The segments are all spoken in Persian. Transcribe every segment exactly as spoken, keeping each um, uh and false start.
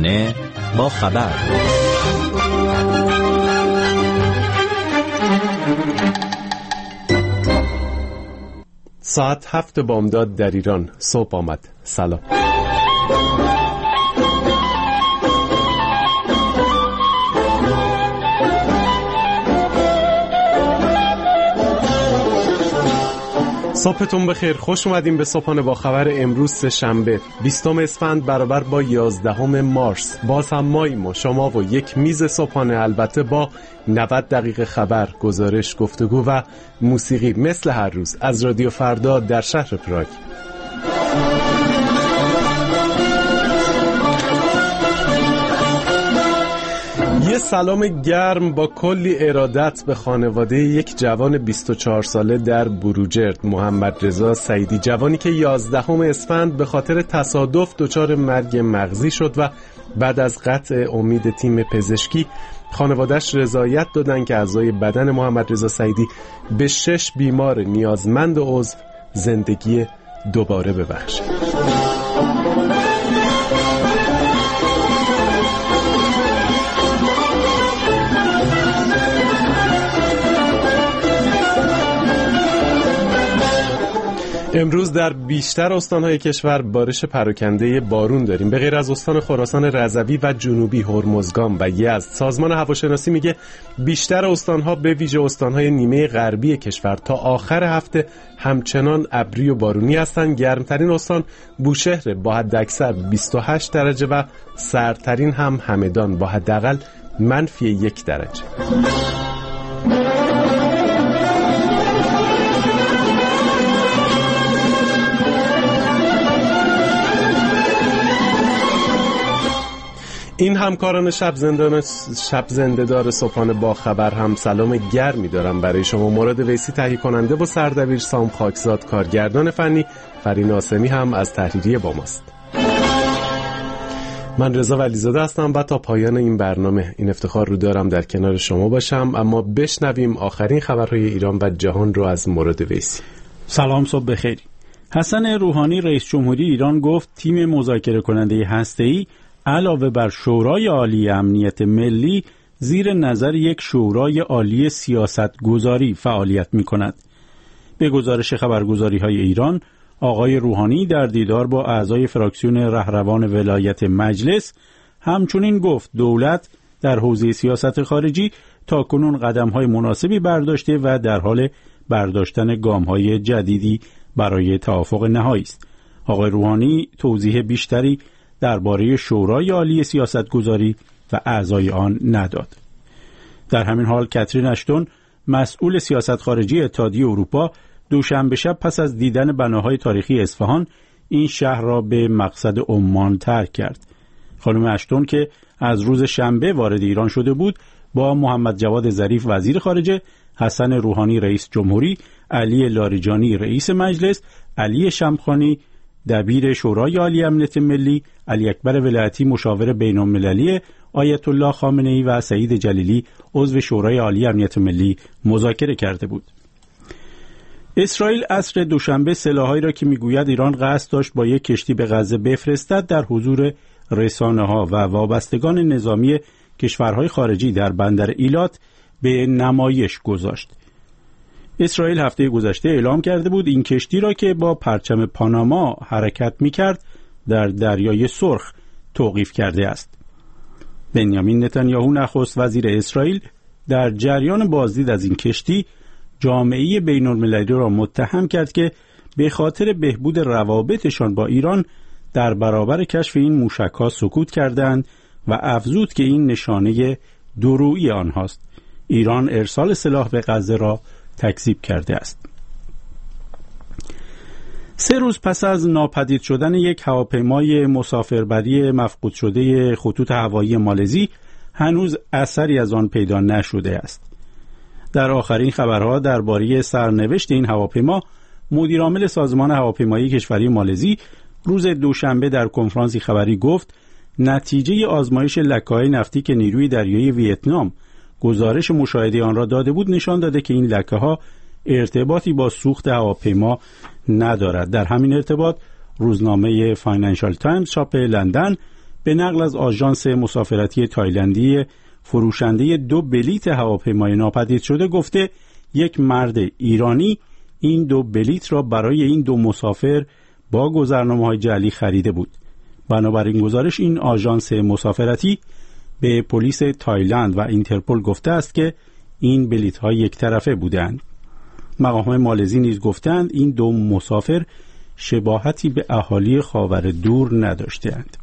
صبحانه با خبر. ساعت هفت بامداد در ایران صبح آمد. سلام. صبحتون بخیر، خوش اومدیم به صبحانه با خبر امروز سه شنبه بیستم اسفند برابر با یازدهم مارس. باز هم ماییم و شما و یک میز صبحانه، البته با نود دقیقه خبر، گزارش، گفتگو و موسیقی مثل هر روز از رادیو فردا در شهر پراگ. یه سلام گرم با کلی ارادت به خانواده یک جوان بیست و چهار ساله در بروجرد، محمد رضا سعیدی، جوانی که یازدهم اسفند به خاطر تصادف دچار مرگ مغزی شد و بعد از قطع امید تیم پزشکی خانواده‌اش رضایت دادن که اعضای بدن محمد رضا سعیدی به شش بیمار نیازمند عضو زندگی دوباره ببخشه. امروز در بیشتر استان‌های کشور بارش پراکنده بارون داریم. به غیر از استان خراسان رضوی و جنوبی هرمزگان و یزد، سازمان هواشناسی میگه بیشتر استان‌ها به ویژه استان‌های نیمه غربی کشور تا آخر هفته همچنان ابری و بارونی هستند. گرمترین استان بوشهر با حداکثر بیست و هشت درجه و سردترین هم همدان با حداقل منفی یک درجه. این همکاران شب زندان شب زنده‌دار صبحانه با خبر هم سلام گرمی دارم برای شما. مراد ویسی تهیه کننده و سردبیر، سام خاکزاد کارگردان فنی، فرین آسمی هم از تحریریه با ماست. من رضا ولیزاده هستم و تا پایان این برنامه این افتخار رو دارم در کنار شما باشم. اما بشنویم آخرین خبرهای ایران و جهان رو از مراد ویسی. سلام، صبح بخیر. حسن روحانی رئیس جمهوری ایران گفت تیم مذاکره کننده هسته‌ای علاوه بر شورای عالی امنیت ملی زیر نظر یک شورای عالی سیاست گذاری فعالیت می کند. به گزارش خبرگزاری های ایران، آقای روحانی در دیدار با اعضای فراکسیون رهروان ولایت مجلس همچنین گفت دولت در حوزه سیاست خارجی تاکنون قدم های مناسبی برداشته و در حال برداشتن گام های جدیدی برای توافق نهایی است. آقای روحانی توضیح بیشتری درباره شورای عالی سیاستگذاری و اعضای آن نداد. در همین حال کاترین اشتون، مسئول سیاست خارجی اتحادیه اروپا، دوشنبه شب پس از دیدن بناهای تاریخی اصفهان این شهر را به مقصد عمان ترک کرد. خانم اشتون که از روز شنبه وارد ایران شده بود، با محمد جواد ظریف وزیر خارجه، حسن روحانی رئیس جمهوری، علی لاریجانی رئیس مجلس، علی شمخانی دبیر شورای عالی امنیت ملی، علی اکبر ولایتی مشاور بین‌المللی آیت الله خامنه‌ای و سعید جلیلی عضو شورای عالی امنیت ملی مذاکره کرده بود. اسرائیل عصر دوشنبه سلاح‌هایی را که میگوید ایران قصد داشت با یک کشتی به غزه بفرستد در حضور رسانه‌ها و وابستگان نظامی کشورهای خارجی در بندر ایلات به نمایش گذاشت. اسرائیل هفته گذشته اعلام کرده بود این کشتی را که با پرچم پاناما حرکت می‌کرد در دریای سرخ توقیف کرده است. بنیامین نتانیاهو نخست وزیر اسرائیل در جریان بازدید از این کشتی جامعه بین‌المللی را متهم کرد که به خاطر بهبود روابطشان با ایران در برابر کشف این موشک‌ها سکوت کردند و افزود که این نشانه دورویی آنهاست. ایران ارسال سلاح به غزه را تکذیب کرده است. سه روز پس از ناپدید شدن یک هواپیمای مسافربری مفقود شده خطوط هوایی مالزی هنوز اثری از آن پیدا نشده است. در آخرین خبرها درباره سرنوشت این هواپیما، مدیر عامل سازمان هواپیمایی کشوری مالزی روز دوشنبه در کنفرانسی خبری گفت نتیجه آزمایش لکه‌های نفتی که نیروی دریایی ویتنام گزارش مشاهده آن را داده بود نشان داده که این لکه‌ها ارتباطی با سوخت هواپیما ندارد. در همین ارتباط روزنامه فاینانشال تایمز چاپ لندن به نقل از آژانس مسافرتی تایلندی فروشنده دو بلیت هواپیمای ناپدید شده گفته یک مرد ایرانی این دو بلیت را برای این دو مسافر با گذرنامه‌های جعلی خریده بود. بنابراین گزارش این آژانس مسافرتی به پلیس تایلند و اینترپل گفته است که این بلیط‌ها یک طرفه بودند. مقام‌های مالزی نیز گفتند این دو مسافر شباهتی به اهالی خاور دور نداشتند.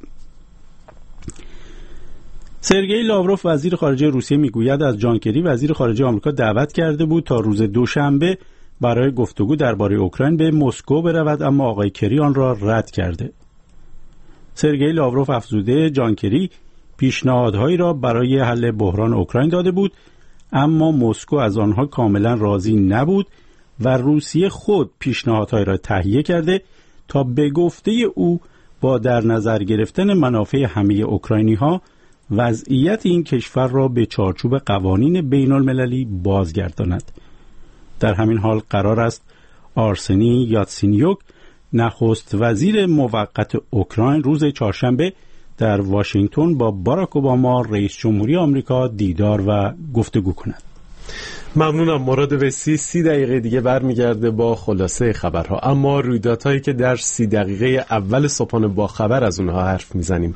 سرگئی لاوروف وزیر خارجه روسیه میگوید از جان کری وزیر خارجه آمریکا دعوت کرده بود تا روز دوشنبه برای گفتگو درباره اوکراین به مسکو برود، اما آقای کری آن را رد کرده. سرگئی لاوروف افزوده جان کری پیشنهادهایی را برای حل بحران اوکراین داده بود، اما مسکو از آنها کاملا راضی نبود و روسیه خود پیشنهادهای را تهیه کرده تا به گفته او با در نظر گرفتن منافع همه اوکراینی‌ها وضعیت این کشور را به چارچوب قوانین بین المللی بازگرداند. در همین حال قرار است آرسنی یاتسینیوک نخست وزیر موقت اوکراین روز چهارشنبه در واشنگتن با باراک اوباما رئیس جمهوری آمریکا دیدار و گفتگو کند. ممنونم. مراد وسی سی دقیقه دیگه برمیگرده با خلاصه خبرها، اما رویدادهایی که در سی دقیقه اول صبحانه با خبر از اونها حرف میزنیم.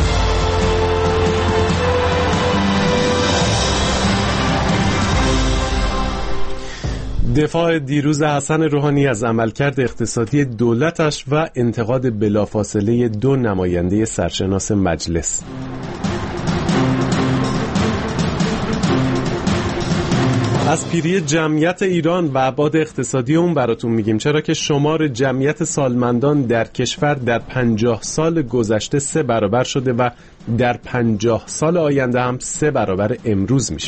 دفاع دیروز حسن روحانی از عملکرد اقتصادی دولتش و انتقاد بلافاصله دو نماینده سرشناس مجلس. از پیری جمعیت ایران و ابعاد اقتصادی اون براتون میگیم، چرا که شمار جمعیت سالمندان در کشور در پنجاه سال گذشته سه برابر شده و در پنجاه سال آینده هم سه برابر امروز میشه.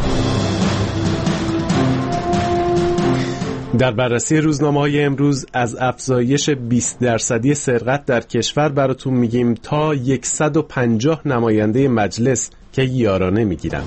در بررسی روزنامه‌های امروز از افزایش بیست درصدی سرقت در کشور براتون میگیم تا صد و پنجاه نماینده مجلس که یارانه میگیرن.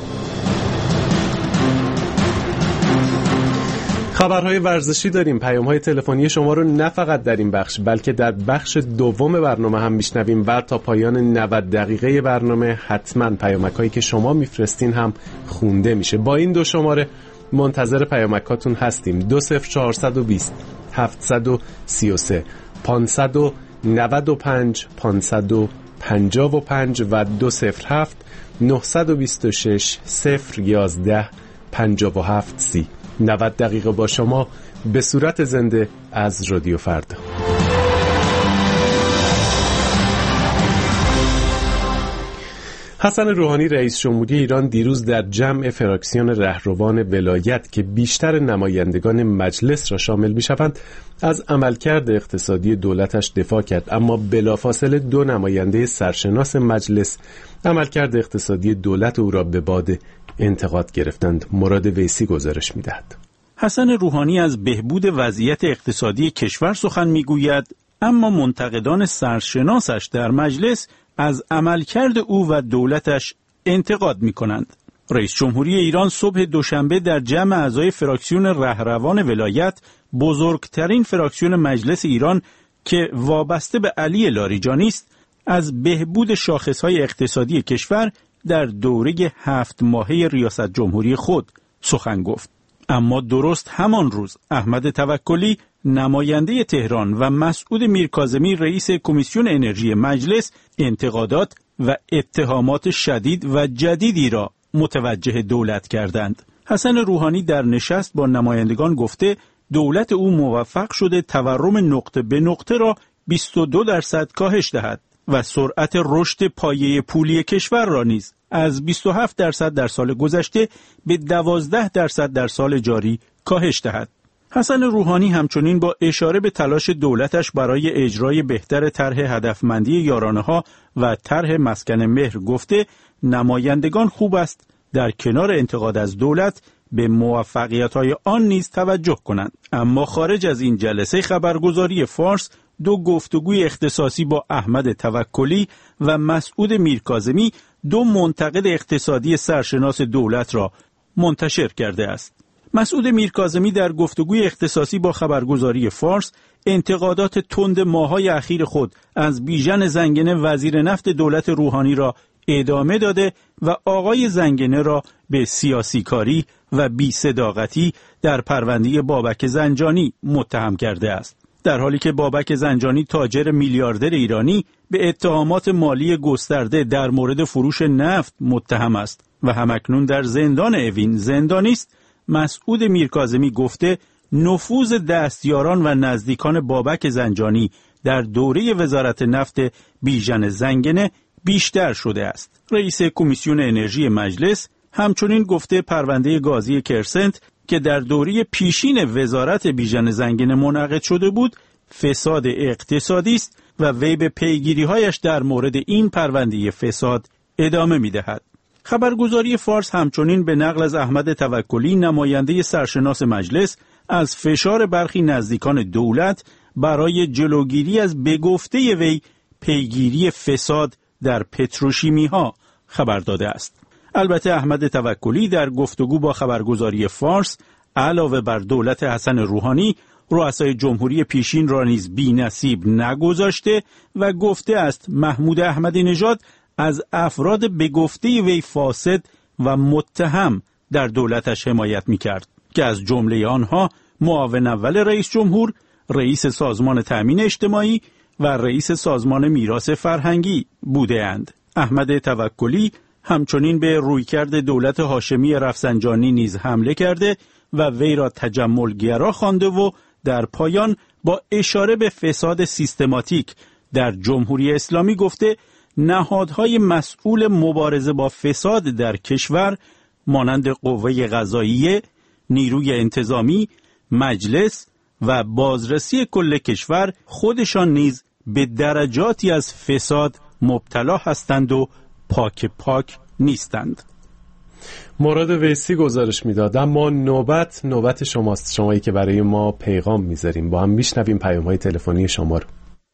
خبرهای ورزشی داریم. پیام‌های تلفنی شما رو نه فقط در این بخش بلکه در بخش دوم برنامه هم میشنویم و تا پایان نود دقیقه برنامه حتما پیامک‌هایی که شما میفرستین هم خونده میشه. با این دو شماره منتظر پیامکاتون هستیم. دو صفر چهارصد و بیست هفتصد و سی و سه پانصد و نود و پنج پانصد و پنجاه و پنج و دو صفر هفت نهصد و بیست و شش صفر یازده پنجاه و هفت سی. نود دقیقه با شما به صورت زنده از رادیو فردا. حسن روحانی رئیس جمهوری ایران دیروز در جمع فراکسیون رهروان ولایت که بیشتر نمایندگان مجلس را شامل می‌شوند از عملکرد اقتصادی دولتش دفاع کرد، اما بلافاصله دو نماینده سرشناس مجلس عملکرد اقتصادی دولت او را به باد انتقاد گرفتند. مراد ویسی گزارش می‌دهد. حسن روحانی از بهبود وضعیت اقتصادی کشور سخن می‌گوید، اما منتقدان سرشناسش در مجلس از عملکرد او و دولتش انتقاد می‌کنند. رئیس جمهوری ایران صبح دوشنبه در جمع اعضای فراکسیون رهروان ولایت، بزرگترین فراکسیون مجلس ایران که وابسته به علی لاریجانی است، از بهبود شاخص‌های اقتصادی کشور در دوره هفت ماهه ریاست جمهوری خود سخن گفت. اما درست همان روز احمد توکلی نماینده تهران و مسعود میرکاظمی رئیس کمیسیون انرژی مجلس انتقادات و اتهامات شدید و جدیدی را متوجه دولت کردند. حسن روحانی در نشست با نمایندگان گفته دولت او موفق شده تورم نقطه به نقطه را بیست و دو درصد کاهش دهد و سرعت رشد پایه پولی کشور را نیز از بیست و هفت درصد در سال گذشته به دوازده درصد در سال جاری کاهش دهد. حسن روحانی همچنین با اشاره به تلاش دولتش برای اجرای بهتر طرح هدفمندی یارانه‌ها و طرح مسکن مهر گفته نمایندگان خوب است در کنار انتقاد از دولت به موفقیت‌های آن نیز توجه کنند. اما خارج از این جلسه خبرگزاری فارس دو گفتگوی اختصاصی با احمد توکلی و مسعود میرکاظمی، دو منتقد اقتصادی سرشناس دولت را منتشر کرده است. مسعود میرکاظمی در گفتگوی اختصاصی با خبرگزاری فارس انتقادات تند ماه‌های اخیر خود از بیژن زنگنه وزیر نفت دولت روحانی را ادامه داده و آقای زنگنه را به سیاسی کاری و بی صداقتی در پرونده بابک زنجانی متهم کرده است. در حالی که بابک زنجانی تاجر میلیاردر ایرانی به اتهامات مالی گسترده در مورد فروش نفت متهم است و همکنون در زندان اوین زندانی است، مسعود میرکاظمی گفته نفوذ دستیاران و نزدیکان بابک زنجانی در دوره وزارت نفت بیژن زنگنه بیشتر شده است. رئیس کمیسیون انرژی مجلس همچنین گفته پرونده گازی کرسنت که در دوره پیشین وزارت بیژن زنگنه منعقد شده بود فساد اقتصادی است و وی به پیگیری‌هایش در مورد این پرونده فساد ادامه می‌دهد. خبرگزاری فارس همچنین به نقل از احمد توکلی نماینده سرشناس مجلس از فشار برخی نزدیکان دولت برای جلوگیری از به گفته وی پیگیری فساد در پتروشیمی‌ها خبر داده است. البته احمد توکلی در گفتگو با خبرگزاری فارس علاوه بر دولت حسن روحانی رؤسای جمهوری پیشین را نیز بی‌نصیب نگذاشته و گفته است محمود احمدی نژاد از افراد به گفته وی فاسد و متهم در دولتش حمایت می‌کرد که از جمله آنها معاون اول رئیس جمهور، رئیس سازمان تأمین اجتماعی و رئیس سازمان میراث فرهنگی بوده‌اند. احمد توکلی همچنین به رویکرد دولت هاشمی رفسنجانی نیز حمله کرده و وی را تجملگرا خوانده و در پایان با اشاره به فساد سیستماتیک در جمهوری اسلامی گفته نهادهای مسئول مبارزه با فساد در کشور مانند قوه قضاییه، نیروی انتظامی، مجلس و بازرسی کل کشور خودشان نیز به درجاتی از فساد مبتلا هستند و پاک پاک نیستند. مراد ویسی گزارش میداد. اما نوبت نوبت شماست، شمایی که برای ما پیغام میذاریم. با هم میشنویم پیام‌های تلفنی شما رو.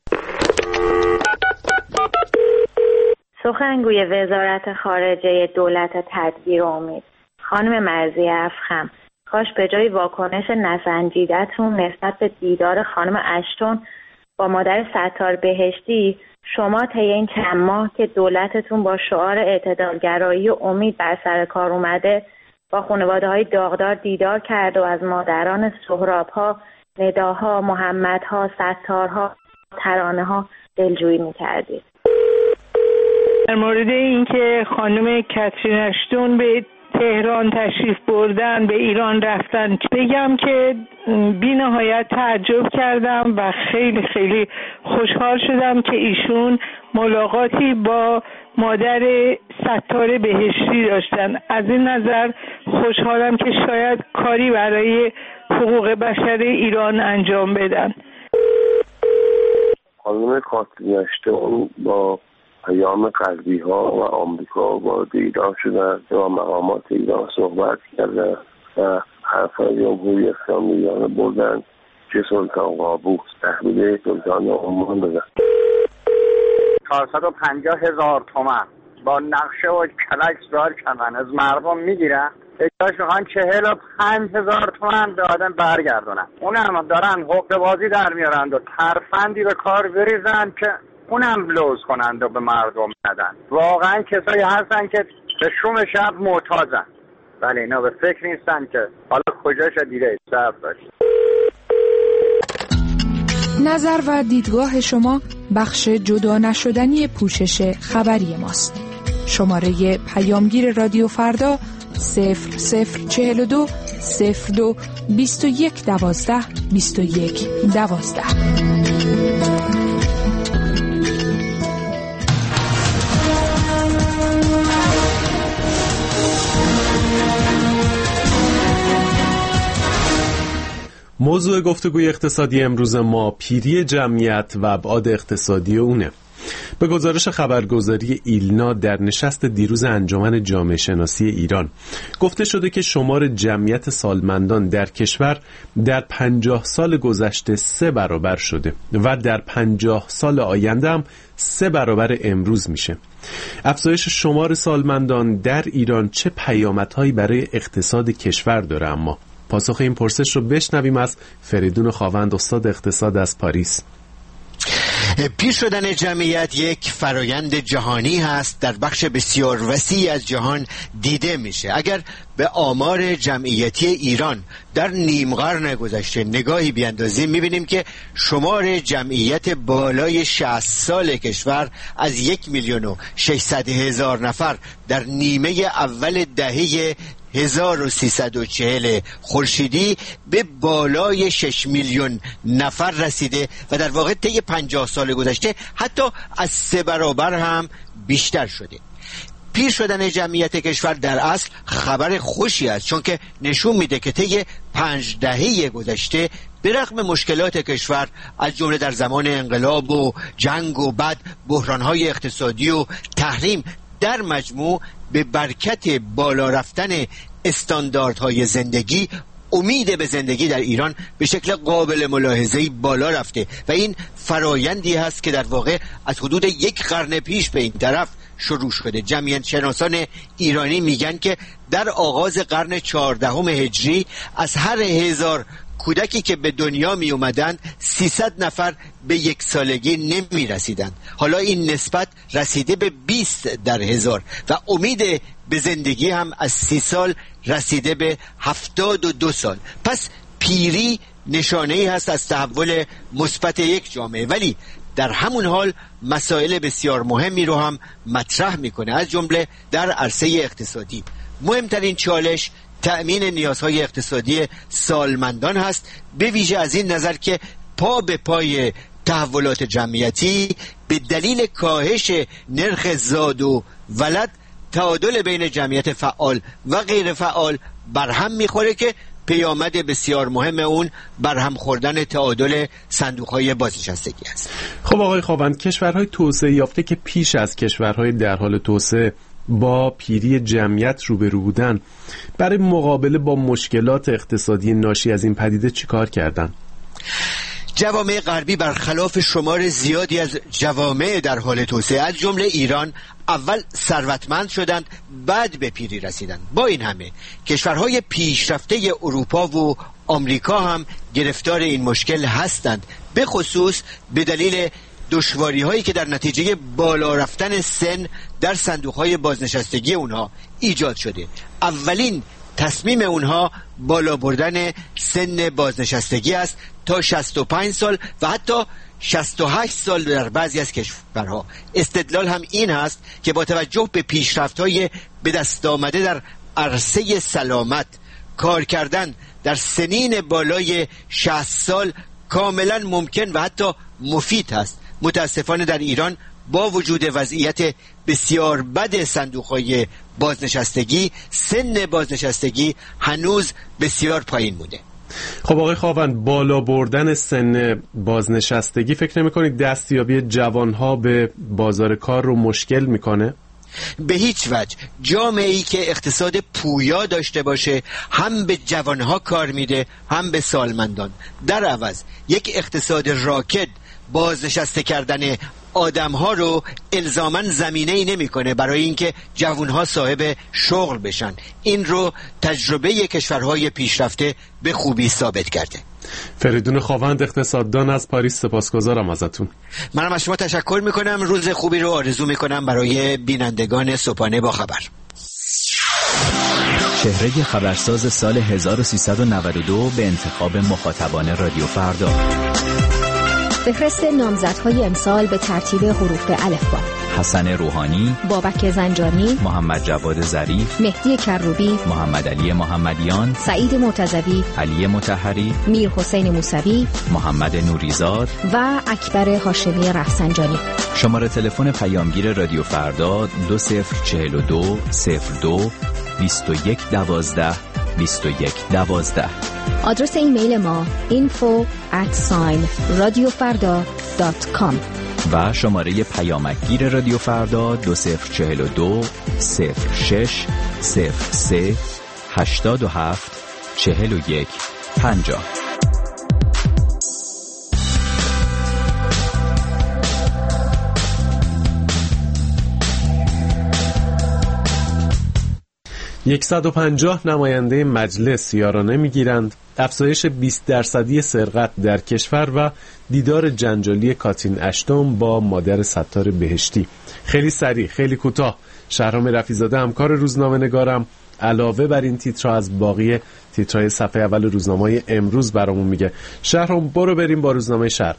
سخنگوی وزارت خارجه دولت تدبیر و امید خانم مرضیه افخم، کاش به جای واکنش نسنجیدتون نسبت به دیدار خانم اشتون با مادر ستار بهشتی شما طی این چند ماه که دولتتون با شعار اعتدالگرایی و امید بر سر کار اومده با خانواده‌های داغدار دیدار کرد و از مادران سهراب‌ها، نداها، محمدها، ستارها، ترانه‌ها دلجویی می‌کردید. در مورد اینکه خانم کاترین اشتون به تهران تشریف بردن، به ایران رفتن، بگم که بی نهایت تعجب کردم و خیلی خیلی خوشحال شدم که ایشون ملاقاتی با مادر ستار بهشتی داشتن. از این نظر خوشحالم که شاید کاری برای حقوق بشر ایران انجام بدن. خانم کاترین اشتون با پیام قلبی ها و آمریکا وارد ایران شدن و مقامات ایران صحبت کردن و حرفای جمهوری اسلامی ایران بردن که سلطان قابوس تحویل سلطان عمان بدن. چهارصد و پنجاه هزار تومن با نقشه و کلک زار کردن از مردم میگیرن، اجاش میخوان چهل و پنج هزار تومن به آدم برگردونن. اونم دارن حقوق بازی در میارند و ترفندی به کار بریزن که اونم لوز کنند و به مردم ندن. واقعا کسایی هستن که به شوم شب معتازن، ولی اینا به فکر نیستن که حالا کجاش دیده صرف داشت. نظر و دیدگاه شما بخش جدا نشدنی پوشش خبری ماست. شماره پیامگیر رادیو فردا صفر صفر چهل و دو صفر دو بیست و یک دوازده بیست و یک دوازده. موضوع گفتگوی اقتصادی امروز ما پیری جمعیت و ابعاد اقتصادی اونه. به گزارش خبرگزاری ایلنا در نشست دیروز انجمن جامعه شناسی ایران گفته شده که شمار جمعیت سالمندان در کشور در پنجاه سال گذشته سه برابر شده و در پنجاه سال آینده هم سه برابر امروز میشه. افزایش شمار سالمندان در ایران چه پیامدهایی برای اقتصاد کشور داره؟ اما پاسخ این پرسش رو بشنویم از فریدون خاوند، استاد اقتصاد از پاریس. پیر شدن جمعیت یک فرایند جهانی هست، در بخش بسیار وسیع از جهان دیده میشه. اگر به آمار جمعیتی ایران در نیم قرن گذشته نگاهی بیاندازیم، میبینیم که شمار جمعیت بالای شصت سال کشور از یک میلیون و ششصد هزار نفر در نیمه اول دهه هزار و سیصد و چهل خورشیدی به بالای شش میلیون نفر رسیده و در واقع طی پنجاه سال گذشته حتی از سه برابر هم بیشتر شده. پیر شدن جمعیت کشور در اصل خبر خوشی است، چون که نشون میده که طی پنج دهه گذشته به رغم مشکلات کشور از جمله در زمان انقلاب و جنگ و بعد بحران‌های اقتصادی و تحریم، در مجموع به برکت بالا رفتن استانداردهای زندگی امید به زندگی در ایران به شکل قابل ملاحظه‌ای بالا رفته و این فرایندی هست که در واقع از حدود یک قرن پیش به این طرف شروع شده. جمعیت شناسان ایرانی میگن که در آغاز قرن چهاردهم هجری از هر هزار کودکی که به دنیا می اومدن سیصد نفر به یک سالگی نمی رسیدن. حالا این نسبت رسیده به بیست در هزار و امید به زندگی هم از سی سال رسیده به هفتاد و دو سال. پس پیری نشانه‌ای هست از تحول مثبت یک جامعه، ولی در همون حال مسائل بسیار مهمی رو هم مطرح میکنه، از جمله در عرصه اقتصادی. مهمترین چالش تأمین نیازهای اقتصادی سالمندان هست، به ویژه از این نظر که پا به پای تحولات جمعیتی به دلیل کاهش نرخ زاد و ولد تعادل بین جمعیت فعال و غیر فعال برهم میخوره که پیامد بسیار مهم اون برهم خوردن تعادل صندوق‌های بازنشستگی است. خب آقای خاوند، کشورهای توسعه یافته که پیش از کشورهای در حال توسعه با پیری جمعیت روبرو بودن، برای مقابله با مشکلات اقتصادی ناشی از این پدیده چیکار کردن؟ جوامع غربی برخلاف شمار زیادی از جوامع در حال توسعه از جمله ایران اول ثروتمند شدند، بعد به پیری رسیدند. با این همه کشورهای پیشرفته اروپا و آمریکا هم گرفتار این مشکل هستند، به خصوص به دلیل دشواری هایی که در نتیجه بالا رفتن سن در صندوق های بازنشستگی اونها ایجاد شده. اولین تصمیم اونها بالا بردن سن بازنشستگی است تا شصت و پنج سال و حتی شصت و هشت سال در بعضی از کشورها. استدلال هم این هست که با توجه به پیشرفت‌های به دست آمده در عرصه سلامت، کار کردن در سنین بالای شصت سال کاملا ممکن و حتی مفید است. متاسفانه در ایران با وجود وضعیت بسیار بد صندوق‌های بازنشستگی، سن بازنشستگی هنوز بسیار پایین مونده. خب آقای خاوند، بالا بردن سن بازنشستگی فکر نمی‌کنید دستیابی جوانها به بازار کار رو مشکل میکنه؟ به هیچ وجه. جامعه‌ای که اقتصاد پویا داشته باشه هم به جوانها کار میده هم به سالمندان. در عوض یک اقتصاد راکد بازنشسته کردن آدم‌ها رو الزاماً زمینه‌ای نمی‌کنه برای اینکه جوان‌ها صاحب شغل بشن. این رو تجربه کشورهای پیشرفته به خوبی ثابت کرده. فریدون خاوند، اقتصاددان از پاریس، سپاسگزارم ازتون. منم از شما تشکر می‌کنم. روز خوبی رو آرزو می‌کنم برای بینندگان صبحانه با خبر. چهره خبرساز سال هزار و سیصد و نود و دو به انتخاب مخاطبان رادیو فردا. فهرست نامزدهای امسال به ترتیب حروف الفبا: حسن روحانی، بابک زنجانی، محمد جواد ظریف، مهدی کروبی، محمد علی محمدیان، سعید مرتضوی، علی مطهری، میر حسین موسوی، محمد نوریزاد و اکبر هاشمی رفسنجانی. شماره تلفن پیامگیر رادیو فردا دو صفر چهل و دو صفر دو بیست و یک دوازده بیست و یک دوازده. آدرس ایمیل ما info at radiofarda dot com و شماره پیامگیر رادیو فردا دو صفر چهل و دو صفر شش صفر سه هشتاد و هفت چهل و یک پنجاه. صد و پنجاه نماینده مجلس یارانه میگیرند، افزایش بیست درصدی سرقت در کشور و دیدار جنجالی کاترین اشتون با مادر ستار بهشتی. خیلی سریع، خیلی کوتاه. شهرام رفیع‌زاده همکار روزنامه نگارم علاوه بر این تیترها از باقی تیترهای صفحه اول روزنامه‌های امروز برامون میگه. شهرام برو بریم با روزنامه شرق.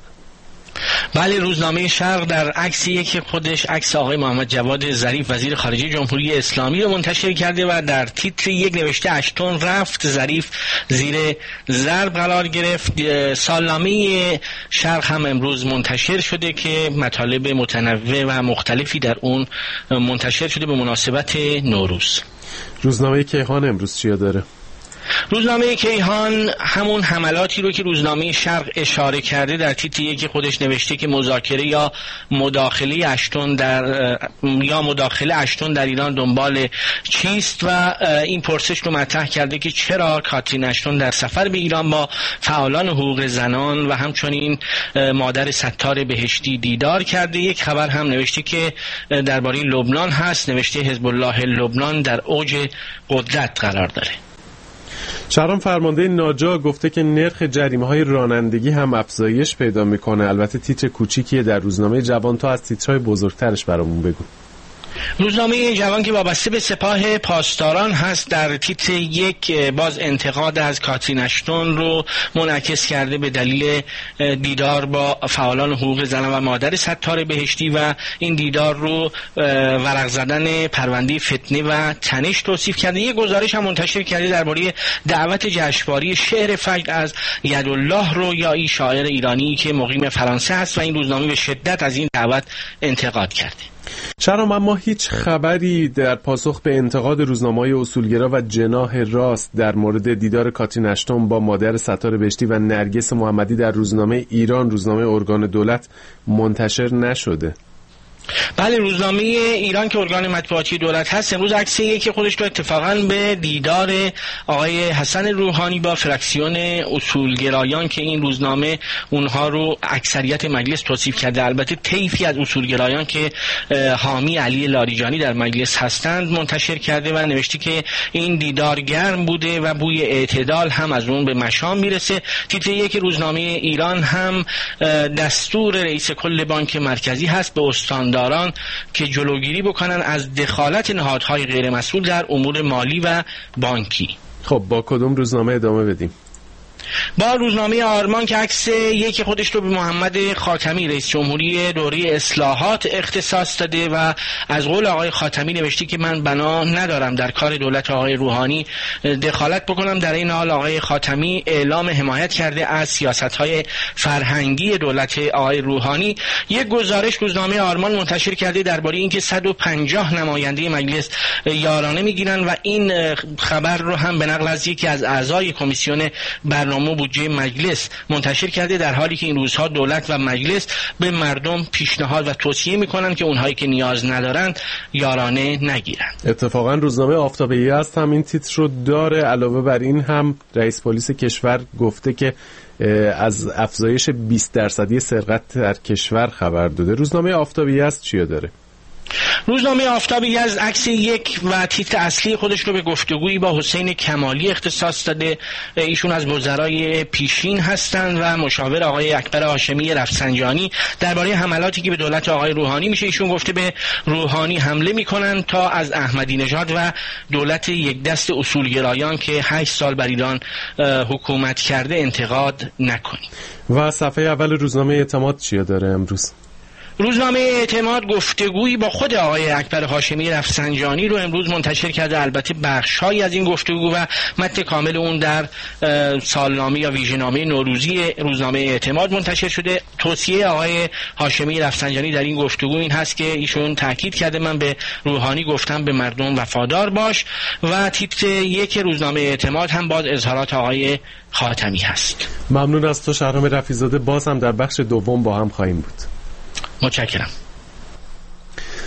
بله، روزنامه شرق در عکسی که خودش عکس آقای محمد جواد ظریف وزیر خارجه جمهوری اسلامی رو منتشر کرده و در تیتر یک نوشته اشتون رفت، ظریف زیر ضرب قرار گرفت. سالنامه شرق هم امروز منتشر شده که مطالب متنوع و مختلفی در اون منتشر شده به مناسبت نوروز. روزنامه کیهان امروز چیا داره؟ روزنامه کیهان همون حملاتی رو که روزنامه شرق اشاره کرده در تیتر یک خودش نوشته که مذاکره یا مداخله اشتون در یا مداخله اشتون در ایران دنبال چیست و این پرسش رو مطرح کرده که چرا کاترین اشتون در سفر به ایران با فعالان حقوق زنان و همچنین مادر ستار بهشتی دیدار کرده. یک خبر هم نوشته که درباره لبنان هست، نوشته حزب الله لبنان در اوج قدرت قرار داره. شهرام فرمانده ناجا گفته که نرخ جریمه‌های رانندگی هم افزایش پیدا میکنه. البته تیتر کوچیکیه در روزنامه جوان، تا از تیترهای بزرگترش برامون بگو. روزنامه جوان که وابسته به سپاه پاسداران هست در تیتر یک باز انتقاد از کاترین اشتون رو منعکس کرده به دلیل دیدار با فعالان حقوق زنان و مادر ستار بهشتی و این دیدار رو ورق زدن پرونده فتنه و تنش توصیف کرده. یک گزارش هم منتشر کرده درباره دعوت جشنواره شعر فجر از یدالله رویایی، شاعر ایرانی که مقیم فرانسه است و این روزنامه به شدت از این دعوت انتقاد کرده. شهرام اما هیچ خبری در پاسخ به انتقاد روزنامه‌های اصولگرا و جناح راست در مورد دیدار کاترین اشتون با مادر ستار بهشتی و نرگس محمدی در روزنامه ایران، روزنامه ارگان دولت، منتشر نشده. بله، روزنامه ایران که ارگان مطبوعاتی دولت هست امروز عکسی که خودش رو اتفاقاً به دیدار آقای حسن روحانی با فراکسیون اصولگرایان که این روزنامه اونها رو اکثریت مجلس توصیف کرده، البته طیفی از اصولگرایان که حامی علی لاریجانی در مجلس هستند منتشر کرده و نوشته که این دیدار گرم بوده و بوی اعتدال هم از اون به مشام میرسه. تیتر یک روزنامه ایران هم دستور رئیس کل بانک مرکزی هست به استانداران که جلوگیری بکنن از دخالت نهادهای غیر مسئول در امور مالی و بانکی. خب با کدوم روزنامه ادامه بدیم؟ با روزنامه آرمان که عکس یک خودش رو به محمد خاتمی رئیس جمهوری دوره اصلاحات اختصاص داده و از قول آقای خاتمی نوشته که من بنا ندارم در کار دولت آقای روحانی دخالت بکنم. در این حال آقای خاتمی اعلام حمایت کرده از سیاست‌های فرهنگی دولت آقای روحانی. یک گزارش روزنامه آرمان منتشر کرده درباره اینکه صد و پنجاه نماینده مجلس یارانه میگیرن و این خبر رو هم به نقل از یکی از اعضای کمیسیون برنامه بودجه مجلس منتشر کرده، در حالی که این روزها دولت و مجلس به مردم پیشنهاد و توصیه میکنن که اونهایی که نیاز ندارند یارانه نگیرند. اتفاقا روزنامه آفتابی است هم این تیتر رو داره. علاوه بر این هم رئیس پلیس کشور گفته که از افزایش بیست درصدی سرقت در کشور خبر داده. روزنامه آفتابی است چیا داره؟ روزنامه آفتابی از عکس یک و تیتر اصلی خودش رو به گفتگویی با حسین کمالی اختصاص داده. ایشون از وزرای پیشین هستند و مشاور آقای اکبر هاشمی رفسنجانی درباره حملاتی که به دولت آقای روحانی میشه. ایشون گفته به روحانی حمله میکنن تا از احمدی نژاد و دولت یک دست اصولگرایان که هشت سال بر ایران حکومت کرده انتقاد نکنیم. و صفحه اول روزنامه اعتماد چیا داره امروز؟ روزنامه اعتماد گفتگویی با خود آقای اکبر هاشمی رفسنجانی رو امروز منتشر کرده. البته بخش‌هایی از این گفتگو و متن کامل اون در سالنامه یا ویژه‌نامه نوروزی روزنامه اعتماد منتشر شده. توصیه آقای هاشمی رفسنجانی در این گفتگو این هست که ایشون تاکید کرده من به روحانی گفتم به مردم وفادار باش و تیتر یک روزنامه اعتماد هم باز اظهارات آقای خاتمی هست. ممنون از تو شهرام رفیع‌زاده. باز هم در بخش دوم با هم خواهیم بود. متشکرم.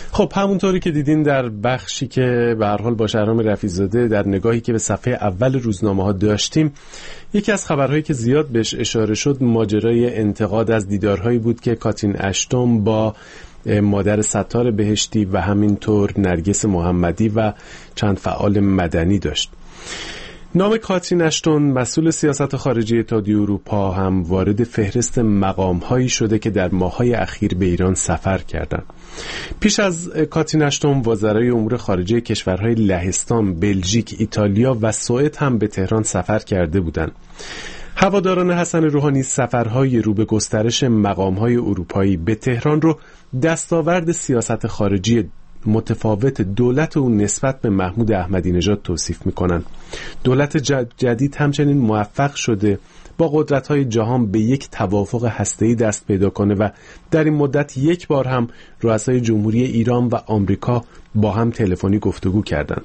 خب همونطوری که دیدین در بخشی که به هر حال با شهرام رفیع‌زاده در نگاهی که به صفحه اول روزنامه‌ها داشتیم، یکی از خبرهایی که زیاد بهش اشاره شد ماجرای انتقاد از دیدارهایی بود که کاترین اشتون با مادر ستار بهشتی و همینطور نرگس محمدی و چند فعال مدنی داشت. نام کاترین اشتون مسئول سیاست خارجی اتحادیه اروپا هم وارد فهرست مقام‌هایی شده که در ماه‌های اخیر به ایران سفر کردند. پیش از کاترین اشتون وزرای امور خارجه کشورهای لهستان، بلژیک، ایتالیا و سوئد هم به تهران سفر کرده بودند. هواداران حسن روحانی سفرهای رو به گسترش مقام‌های اروپایی به تهران رو دستاورد سیاست خارجی متفاوت دولت او نسبت به محمود احمدی نژاد توصیف می‌کنند. دولت جدید همچنین موفق شده با قدرت‌های جهان به یک توافق هسته‌ای دست پیدا کنه و در این مدت یک بار هم رؤسای جمهوری ایران و آمریکا با هم تلفنی گفتگو کردند.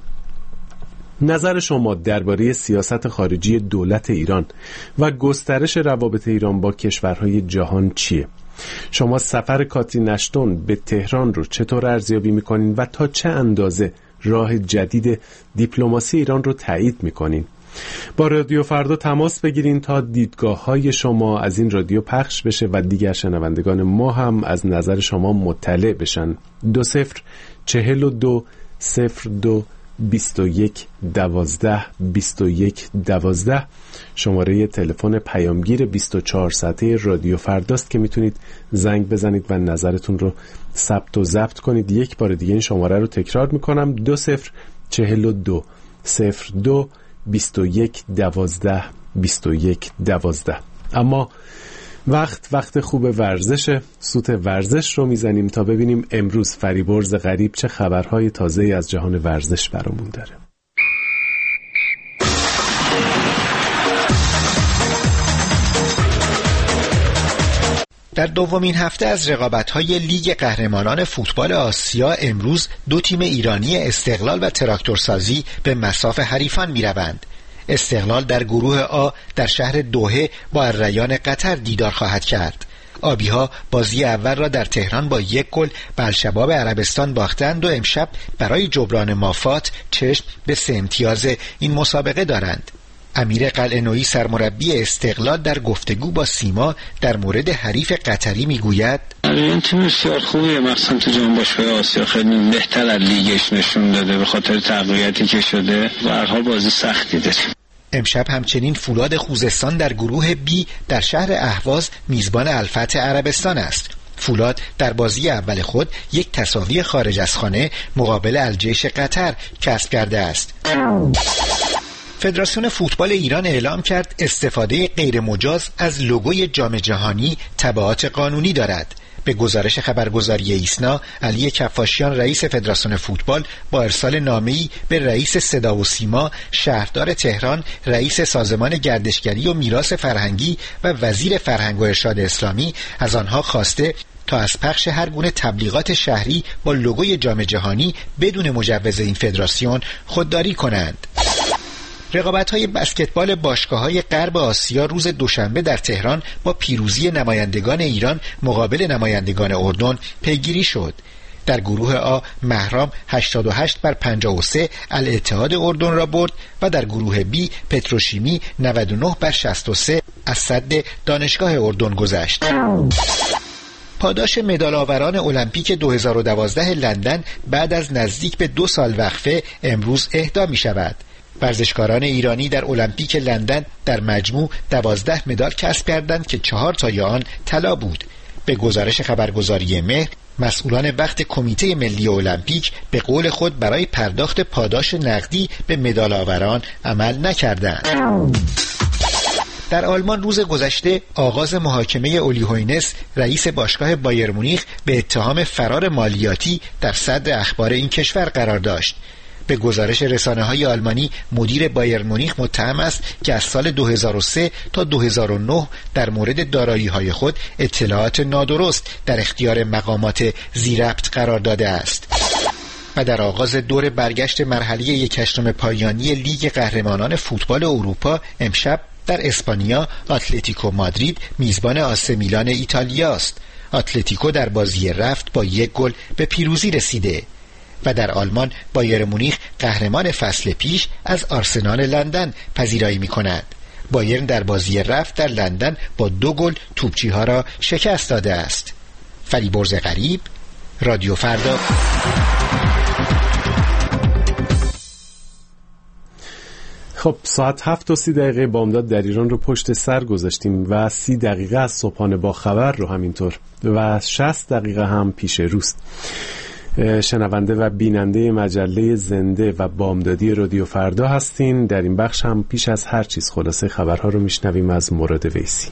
نظر شما درباره سیاست خارجی دولت ایران و گسترش روابط ایران با کشورهای جهان چیه؟ شما سفر کاترین اشتون به تهران رو چطور ارزیابی میکنین و تا چه اندازه راه جدید دیپلماسی ایران رو تایید میکنین؟ با رادیو فردا تماس بگیرین تا دیدگاه‌های شما از این رادیو پخش بشه و دیگر شنوندگان ما هم از نظر شما مطلع بشن. دو صفر چهل و دو صفر دو بیست و یک دوازده بیست و یک دوازده شماره تلفن پیامگیر بیست و چهار ساعته رادیو فرداست که میتونید زنگ بزنید و نظرتون رو ثبت و ضبط کنید. یک بار دیگه این شماره رو تکرار میکنم: دو صفر چهل و دو صفر دو بیست و یک دوازده بیست و یک دوازده. اما وقت وقت خوب ورزشه. سوت ورزش رو میزنیم تا ببینیم امروز فریبرز غریب چه خبرهای تازه‌ای از جهان ورزش برامون داره. در دومین هفته از رقابت‌های لیگ قهرمانان فوتبال آسیا امروز دو تیم ایرانی استقلال و تراکتورسازی به مصاف حریفان می‌روند. استقلال در گروه آ در شهر دوحه با الریان قطر دیدار خواهد کرد. آبی‌ها بازی اول را در تهران با یک گل به الشباب عربستان باختند و امشب برای جبران مافات چشم به سه امتیاز این مسابقه دارند. امیر قلعه‌نویی سرمربی استقلال در گفتگو با سیما در مورد حریف قطری میگوید: این تیم بسیار خوبیه، مخصوصا تو جام باشگاه آسیا خیلی بهتر از لیگش نشون داده به خاطر تقویتی که شده و هر حال بازی سختی داره. امشب همچنین فولاد خوزستان در گروه بی در شهر اهواز میزبان الفتح عربستان است. فولاد در بازی اول خود یک تساوی خارج از خانه مقابل الجیش قطر کسب کرده است. فدراسیون فوتبال ایران اعلام کرد استفاده غیر مجاز از لوگوی جام جهانی تبعات قانونی دارد. به گزارش خبرگزاری ایسنا، علی کفاشیان رئیس فدراسیون فوتبال با ارسال نامه‌ای به رئیس صدا و سیما، شهردار تهران، رئیس سازمان گردشگری و میراث فرهنگی و وزیر فرهنگ و ارشاد اسلامی از آنها خواسته تا از پخش هر گونه تبلیغات شهری با لوگوی جام جهانی بدون مجوز این فدراسیون خودداری کنند. رقابت‌های بسکتبال باشگاه‌های غرب آسیا روز دوشنبه در تهران با پیروزی نمایندگان ایران مقابل نمایندگان اردن پیگیری شد. در گروه آ مهرام هشتاد و هشت بر پنجاه و سه الاتحاد اردن را برد و در گروه بی پتروشیمی نود و نه بر شصت و سه از سد دانشگاه اردن گذشت. پاداش مدال آوران المپیک دو هزار و دوازده لندن بعد از نزدیک به دو سال وقفه امروز اهدا می شود. ورزشکاران ایرانی در المپیک لندن در مجموع دوازده مدال کسب کردند که چهار تای آن طلا بود. به گزارش خبرگزاری مهر، مسئولان وقت کمیته ملی المپیک به قول خود برای پرداخت پاداش نقدی به مدال آوران عمل نکردند. در آلمان روز گذشته آغاز محاکمه اولی هوینس رئیس باشگاه بایر مونیخ به اتهام فرار مالیاتی در صدر اخبار این کشور قرار داشت. به گزارش رسانه‌های آلمانی، مدیر بایر مونیخ متهم است که از سال دو هزار و سه تا دو هزار و نه در مورد دارایی‌های خود اطلاعات نادرست در اختیار مقامات ذی‌ربط قرار داده است. و در آغاز دور برگشت مرحله یک هشتم پایانی لیگ قهرمانان فوتبال اروپا امشب در اسپانیا اتلتیکو مادرید میزبان آسه میلان ایتالیا است. اتلتیکو در بازی رفت با یک گل به پیروزی رسیده و در آلمان بایر مونیخ قهرمان فصل پیش از آرسنال لندن پذیرایی می‌کند. بایرن در بازی رفت در لندن با دو گل توپچی‌ها را شکست داده است. فریبرز غریب، رادیو فردا. خب ساعت هفت و سی دقیقه بامداد در ایران رو پشت سر گذاشتیم و سی دقیقه از صبحانه با خبر رو همینطور و شصت دقیقه هم پیش روست. شنونده و بیننده مجله زنده و بامدادی رادیو فردا هستین. در این بخش هم پیش از هر چیز خلاصه خبرها رو میشنویم از مراد ویسی.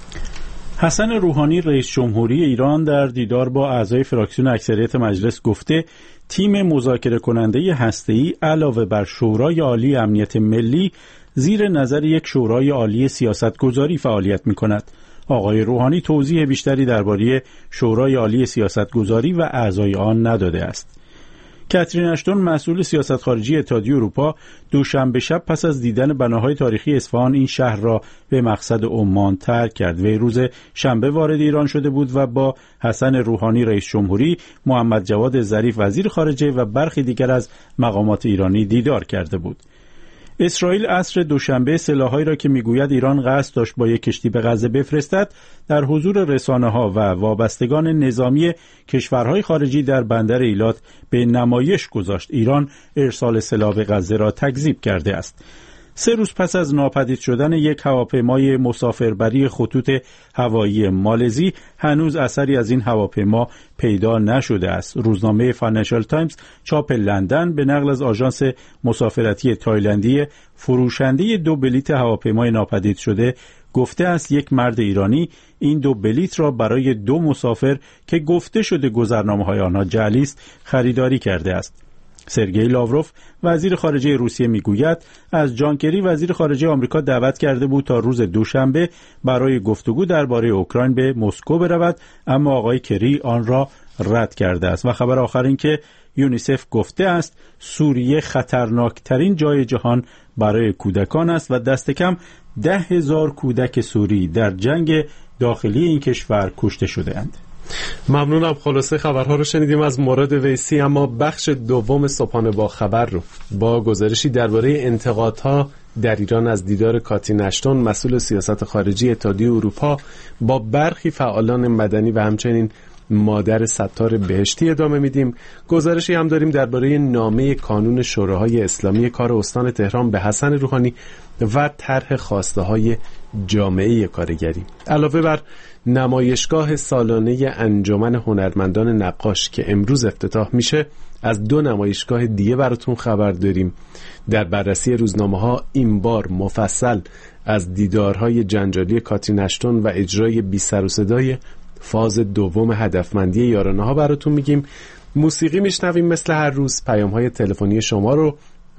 حسن روحانی رئیس جمهوری ایران در دیدار با اعضای فراکسیون اکثریت مجلس گفته تیم مذاکره کننده هسته‌ای علاوه بر شورای عالی امنیت ملی زیر نظر یک شورای عالی سیاستگذاری فعالیت می‌کند. آقای روحانی توضیح بیشتری درباره شورای عالی سیاستگذاری و اعضای آن نداده است. کاترین اشتون مسئول سیاست خارجی اتحادیه اروپا دوشنبه شب پس از دیدن بناهای تاریخی اصفهان این شهر را به مقصد عمان ترک کرد. وی روز شنبه وارد ایران شده بود و با حسن روحانی رئیس جمهوری، محمد جواد ظریف وزیر خارجه و برخی دیگر از مقامات ایرانی دیدار کرده بود. اسرائیل عصر دوشنبه سلاح‌هایی را که میگوید ایران قصد داشت با یک کشتی به غزه بفرستد در حضور رسانه‌ها و وابستگان نظامی کشورهای خارجی در بندر ایلات به نمایش گذاشت. ایران ارسال سلاح به غزه را تکذیب کرده است. سه روز پس از ناپدید شدن یک هواپیمای مسافربری خطوط هوایی مالزی هنوز اثری از این هواپیما پیدا نشده است. روزنامه فاینانشال تایمز چاپ لندن به نقل از آژانس مسافرتی تایلندی فروشنده دو بلیت هواپیمای ناپدید شده گفته است یک مرد ایرانی این دو بلیت را برای دو مسافر که گفته شده گذرنامه‌های آنها جعلی است خریداری کرده است. سرگئی لاوروف وزیر خارجه روسیه میگوید از جان کری وزیر خارجه آمریکا دعوت کرده بود تا روز دوشنبه برای گفتگو درباره اوکراین به مسکو برود، اما آقای کری آن را رد کرده است. و خبر آخر این که یونیسف گفته است سوریه خطرناکترین جای جهان برای کودکان است و دست کم ده هزار کودک سوری در جنگ داخلی این کشور کشته شده اند. ممنونم. خلاصه خبرها رو شنیدیم از مراد ویسی. اما بخش دوم صبحانه با خبر رو با گزارشی درباره انتقادها در ایران از دیدار کاترین اشتون مسئول سیاست خارجی اتحادیه اروپا با برخی فعالان مدنی و همچنین مادر ستار بهشتی ادامه میدیم. گزارشی هم داریم درباره نامه کانون شوراهای اسلامی کار استان تهران به حسن روحانی و طرح خواسته های جامعه کارگری. علاوه بر نمایشگاه سالانه انجمن هنرمندان نقاش که امروز افتتاح میشه، از دو نمایشگاه دیگه براتون خبر داریم. در بررسی روزنامه‌ها این بار مفصل از دیدارهای جنجالی کاترین اشتون و اجرای بی سر و صدای فاز دوم هدفمندی یارانه ها براتون میگیم. موسیقی میشنویم مثل هر روز، پیام‌های تلفنی شما رو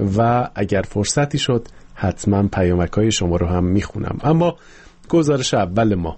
و اگر فرصتی شد حتما پیامک‌های شما رو هم میخونم. اما گزارش اول ما: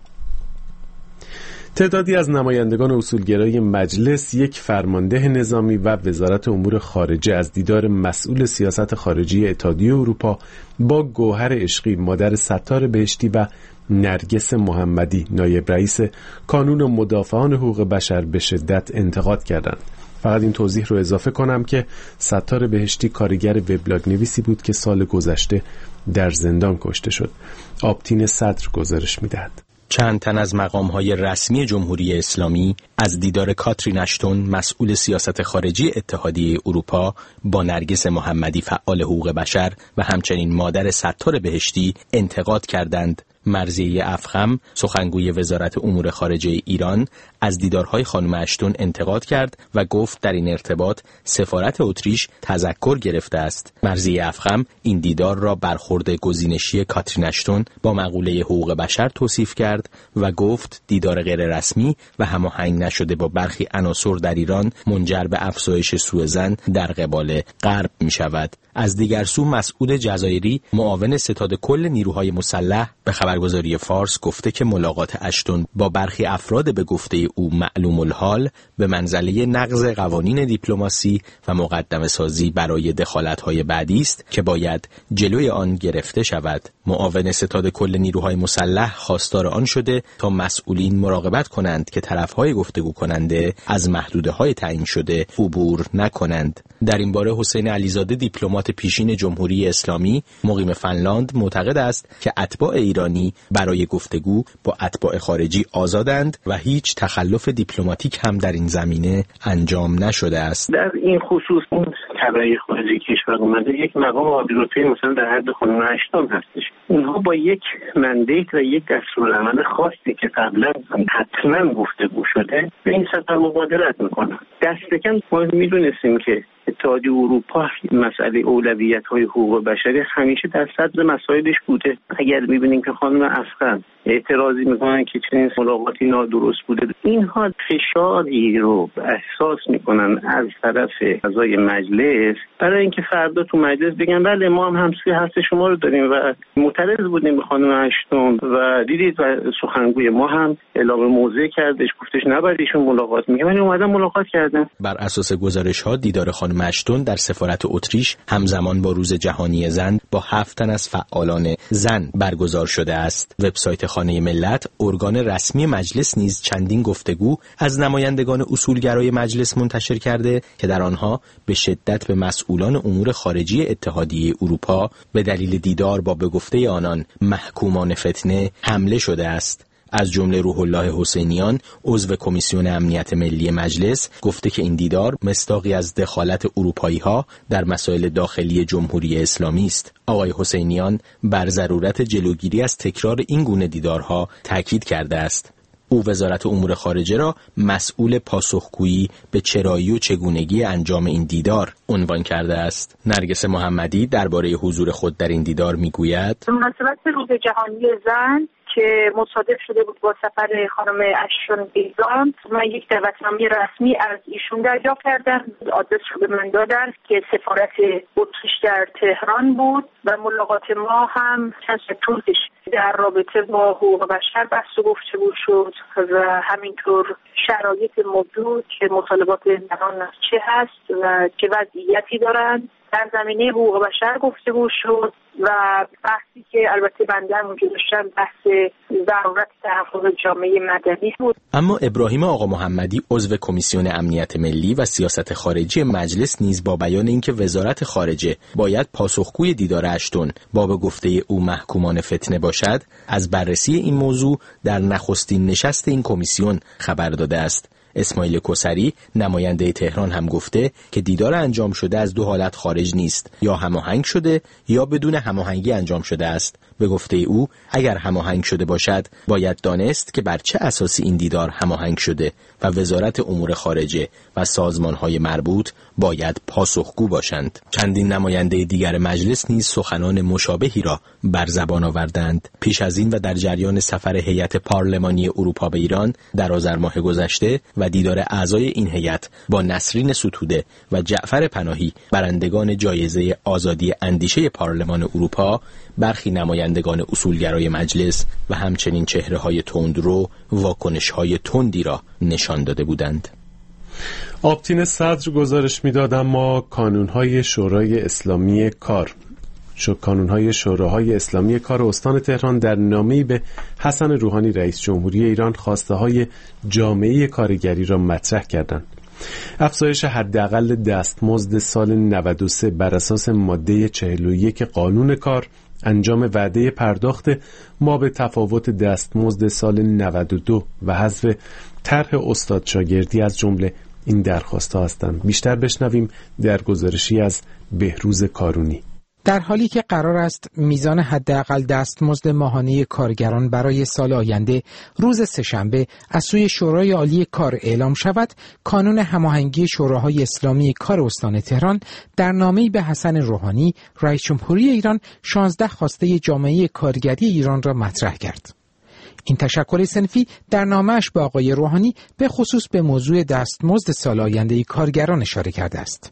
تعدادی از نمایندگان اصولگرای مجلس، یک فرمانده نظامی و وزارت امور خارجه از دیدار مسئول سیاست خارجی اتحادیه اروپا با گوهر عشقی مادر ستار بهشتی و نرگس محمدی نایب رئیس کانون مدافعان حقوق بشر به شدت انتقاد کردند. فقط این توضیح رو اضافه کنم که ستار بهشتی کارگر وبلاگ نویسی بود که سال گذشته در زندان کشته شد. آبتین صدر گزارش می‌دهد. چند تن از مقام‌های رسمی جمهوری اسلامی از دیدار کاترین اشتون مسئول سیاست خارجی اتحادیه اروپا با نرگس محمدی فعال حقوق بشر و همچنین مادر ستار بهشتی انتقاد کردند. مرضیه افخم، سخنگوی وزارت امور خارجه ایران، از دیدارهای خانم اشتون انتقاد کرد و گفت در این ارتباط سفارت اتریش تذکر گرفته است. مرضیه افخم این دیدار را برخورد گزینشی کاترین اشتون با مقوله حقوق بشر توصیف کرد و گفت دیدار غیر رسمی و هماهنگ نشده با برخی عناصر در ایران منجر به افزایش سوء ظن در قبال غرب می شود. از دیگر سو مسعود جزایری معاون ستاد کل نیروهای مسلح به خبرگزاری فارس گفته که ملاقات اشتون با برخی افراد به گفته او معلوم الحال به منزله نقض قوانین دیپلماسی و مقدمه سازی برای دخالت‌های بعدی است که باید جلوی آن گرفته شود. معاون ستاد کل نیروهای مسلح خواستار آن شده تا مسئولین مراقبت کنند که طرف‌های گفتگو کننده از محدوده‌های تعیین شده عبور نکنند. در این باره حسین علیزاده دیپلمات پیشین جمهوری اسلامی مقیم فنلاند معتقد است که اتباع ایرانی برای گفتگو با اتباع خارجی آزادند و هیچ تخلف دیپلماتیک هم در این زمینه انجام نشده است. در این خصوص اون طبعی خارجی کشور اومده یک مقام عالی‌رتبه مثلا در حد خانم اشتون هستش. اونها با یک مندیت و یک دستورالعمل خاصی که قبلا حتما گفتگو شده به این سطح مبادرت میکنن. دست کم ما میدونستیم که اتحادیه اروپا مسئله اولویت‌های حقوق بشری همیشه در صدر مسائلش بوده. اگر می‌بینیم که خانم افغان اعتراضی می‌کنن که چنین ملاقاتی نادرست بوده، اینها فشاری رو احساس می‌کنن از طرف اعضای مجلس برای اینکه فردا تو مجلس بگن بله ما هم همسوی حرف شما رو داریم و معترض بودیم به خانم اشتون و دیدید و سخنگوی ما هم اعلام موضع کردش، گفتش نباید ایشون ملاقات می‌کنه، ولی اومدن ملاقات کردن. بر اساس گزارش‌ها دیدار خانم اشتون در سفارت اتریش همزمان با روز جهانی زن با هفت تن از فعالان زن برگزار شده است. وبسایت خانه ملت، ارگان رسمی مجلس، نیز چندین گفتگو از نمایندگان اصولگرای مجلس منتشر کرده که در آنها به شدت به مسئولان امور خارجی اتحادیه اروپا به دلیل دیدار با به گفته آنان محکومان فتنه حمله شده است. از جمله روح الله حسینیان عضو کمیسیون امنیت ملی مجلس گفته که این دیدار مصداقی از دخالت اروپایی‌ها در مسائل داخلی جمهوری اسلامی است. آقای حسینیان بر ضرورت جلوگیری از تکرار این گونه دیدارها تاکید کرده است. او وزارت امور خارجه را مسئول پاسخگویی به چرایی و چگونگی انجام این دیدار عنوان کرده است. نرگس محمدی درباره حضور خود در این دیدار میگوید: به مناسبت روز جهانی زن که مصادف شده بود با سفر خانم اشتون به ایران، من یک دعوتنامه رسمی از ایشون دریافت کردم. آدرس رو به من دادن که سفارت اتریش در تهران بود و ملاقات ما هم چند ساعت طول کشید. در رابطه با حقوق بشر بحث و گفتگو شد و همینطور شرایط موجود که مطالبات زنان چه هست و چه وضعیتی دارند. در زمینه حقوق بشر گفتگو شد و بحثی که البته بنده هم اونجا داشتم بحث ضرورت تحفظ جامعه مدنی بود. اما ابراهیم آقا محمدی عضو کمیسیون امنیت ملی و سیاست خارجی مجلس نیز با بیان اینکه وزارت خارجه باید پاسخگوی دیدار اشتون با به گفته او محکومان فتنه باشد، از بررسی این موضوع در نخستین نشست این کمیسیون خبر داده است. اسماعیل کسری نماینده تهران هم گفته که دیدار انجام شده از دو حالت خارج نیست، یا هماهنگ شده یا بدون هماهنگی انجام شده است. به گفته او اگر هماهنگ شده باشد باید دانست که بر چه اساسی این دیدار هماهنگ شده و وزارت امور خارجه و سازمان‌های مربوط باید پاسخگو باشند. چندین نماینده دیگر مجلس نیز سخنان مشابهی را بر زبان آوردند. پیش از این و در جریان سفر هیئت پارلمانی اروپا به ایران در آذر ماه گذشته و دیدار اعضای این هیئت با نسرین ستوده و جعفر پناهی برندگان جایزه آزادی اندیشه پارلمان اروپا، برخی نمایندگان اصولگرای مجلس و همچنین چهره‌های تندرو واکنش‌های تندی را نشان داده بودند. آبتین صدر گزارش می‌داد اما کانون‌های شورای اسلامی کار شو کانون‌های شوراهای اسلامی کار استان تهران در نامه‌ای به حسن روحانی رئیس جمهوری ایران خواسته‌های جامعه کارگری را مطرح کردند. افزایش حداقل دستمزد سال نود و سه بر اساس ماده چهل و یک قانون کار، انجام وعده پرداخت ما به تفاوت دستمزد سال نود و دو و حذف طرح استاد شاگردی از جمله این درخواست‌ها هستند. بیشتر بشنویم در گزارشی از بهروز کارونی. در حالی که قرار است میزان حداقل دستمزد ماهانه کارگران برای سال آینده روز سه‌شنبه از سوی شورای عالی کار اعلام شود، کانون هماهنگی شوراهای اسلامی کار استان تهران در نامه‌ای به حسن روحانی رئیس جمهوری ایران شانزده خواسته جامعه کارگری ایران را مطرح کرد. این تشکل صنفی در نامه‌اش به آقای روحانی به خصوص به موضوع دستمزد سال آینده کارگران اشاره کرده است.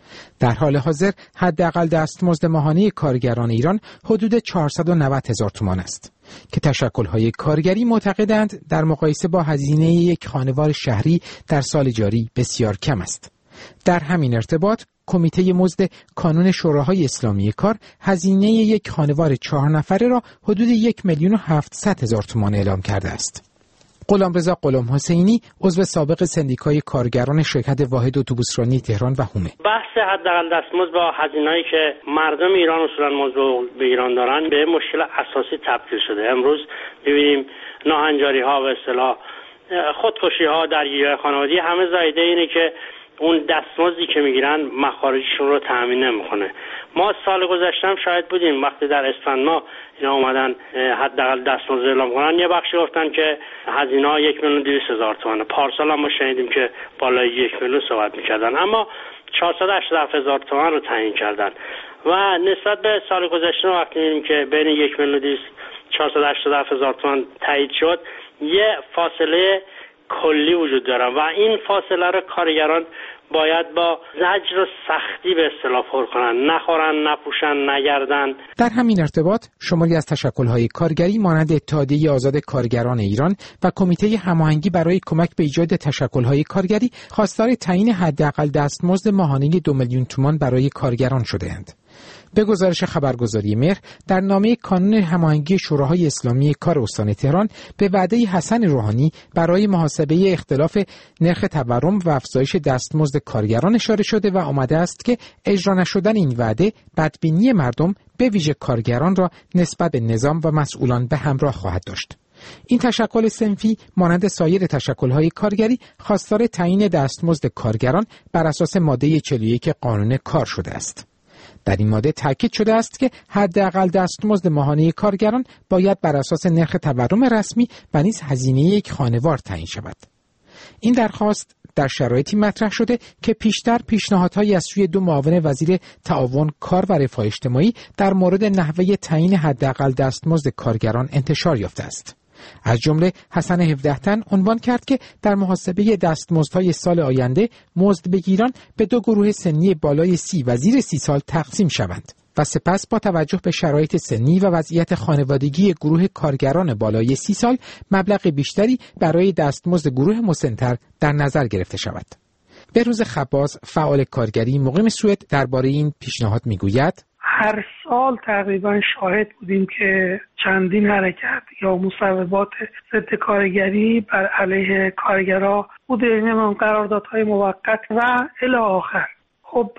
در حال حاضر حداقل دستمزد ماهانه کارگران ایران حدود چهارصد و نود هزار تومان است که تشکل‌های کارگری معتقدند در مقایسه با هزینه یک خانوار شهری در سال جاری بسیار کم است. در همین ارتباط کمیته مزد کانون شوراهای اسلامی کار هزینه یک خانوار چهار نفره را حدود یک میلیون و هفتصد هزار تومان اعلام کرده است. غلامرضا غلام حسینی عضو سابق سندیکای کارگران شرکت واحد اتوبوسرانی تهران و هومه: بحث حداقل دستمزد با هزینه‌ای که مردم ایران اصولا مزد به ایران دارن به مشکل اساسی تبدیل شده. امروز می‌بینیم ناهنجاری‌ها و اصطلاح خودکشی‌ها درگیری‌های خانوادگی همه زایده اینه که اون دستمزدی که میگیرن مخارجشون رو تامین نمیکنه. ما سال گذشتم شاهد بودیم وقتی در اسفند ماه اینا اومدن حداقل دستمزد اعلام کنن، یه بخشی گفتن که هزینه ها یک میلیون و دویست هزار تومانه. پارسال هم ما شنیدیم که بالای یک میلیون صحبت میکردن، اما چهارصد و هشتاد و هفت هزار تومان رو تعیین کردن و نسبت به سال گذشته وقتی میبینیم که بین یک میلیون و دویست چهارصد و هشتاد و هفت هزار تومان تایید شد، یه فاصله کلی وجود داره و این فاصله رو کارگران باید با زجر و سختی به اصطلاح پر کنن، نخورن، نپوشن، نگردن. در همین ارتباط شماری از تشکل‌های کارگری مانند اتحادیه آزاد کارگران ایران و کمیته هماهنگی برای کمک به ایجاد تشکل‌های کارگری خواستار تعیین حداقل دستمزد ماهانه دو میلیون تومان برای کارگران شده‌اند. به گزارش خبرگزاری مهر، در نامه کانون هماهنگی شوراهای اسلامی کار استان تهران به وعده حسن روحانی برای محاسبه اختلاف نرخ تورم و افزایش دستمزد کارگران اشاره شده و آمده است که اجرا نشدن این وعده بدبینی مردم به ویژه کارگران را نسبت به نظام و مسئولان به همراه خواهد داشت. این تشکل صنفی مانند سایر تشکل‌های کارگری خواستار تعیین دستمزد کارگران بر اساس ماده چهل و یک قانون کار شده است. در این ماده تاکید شده است که حداقل دستمزد ماهانه کارگران باید بر اساس نرخ تورم رسمی و نیز هزینه یک خانوار تعیین شود. این درخواست در شرایطی مطرح شده که پیشتر پیشنهادهایی از سوی دو معاون وزیر تعاون کار و رفاه اجتماعی در مورد نحوه تعیین حداقل دستمزد کارگران انتشار یافته است. از جمله حسن هفده تن عنوان کرد که در محاسبه دستمزدهای سال آینده مزد بگیران به دو گروه سنی بالای سی و زیر سی سال تقسیم شوند و سپس با توجه به شرایط سنی و وضعیت خانوادگی گروه کارگران بالای سی سال مبلغ بیشتری برای دستمزد گروه مسن‌تر در نظر گرفته شود. بهروز خباز، فعال کارگری مقیم سوئد، درباره این پیشنهاد میگوید: هر سال تقریبا شاهد بودیم که چندین حرکت یا مصوبات ضد کارگری بر علیه کارگرها بوده، نمیدونم قراردادهای موقت و الی آخر. خب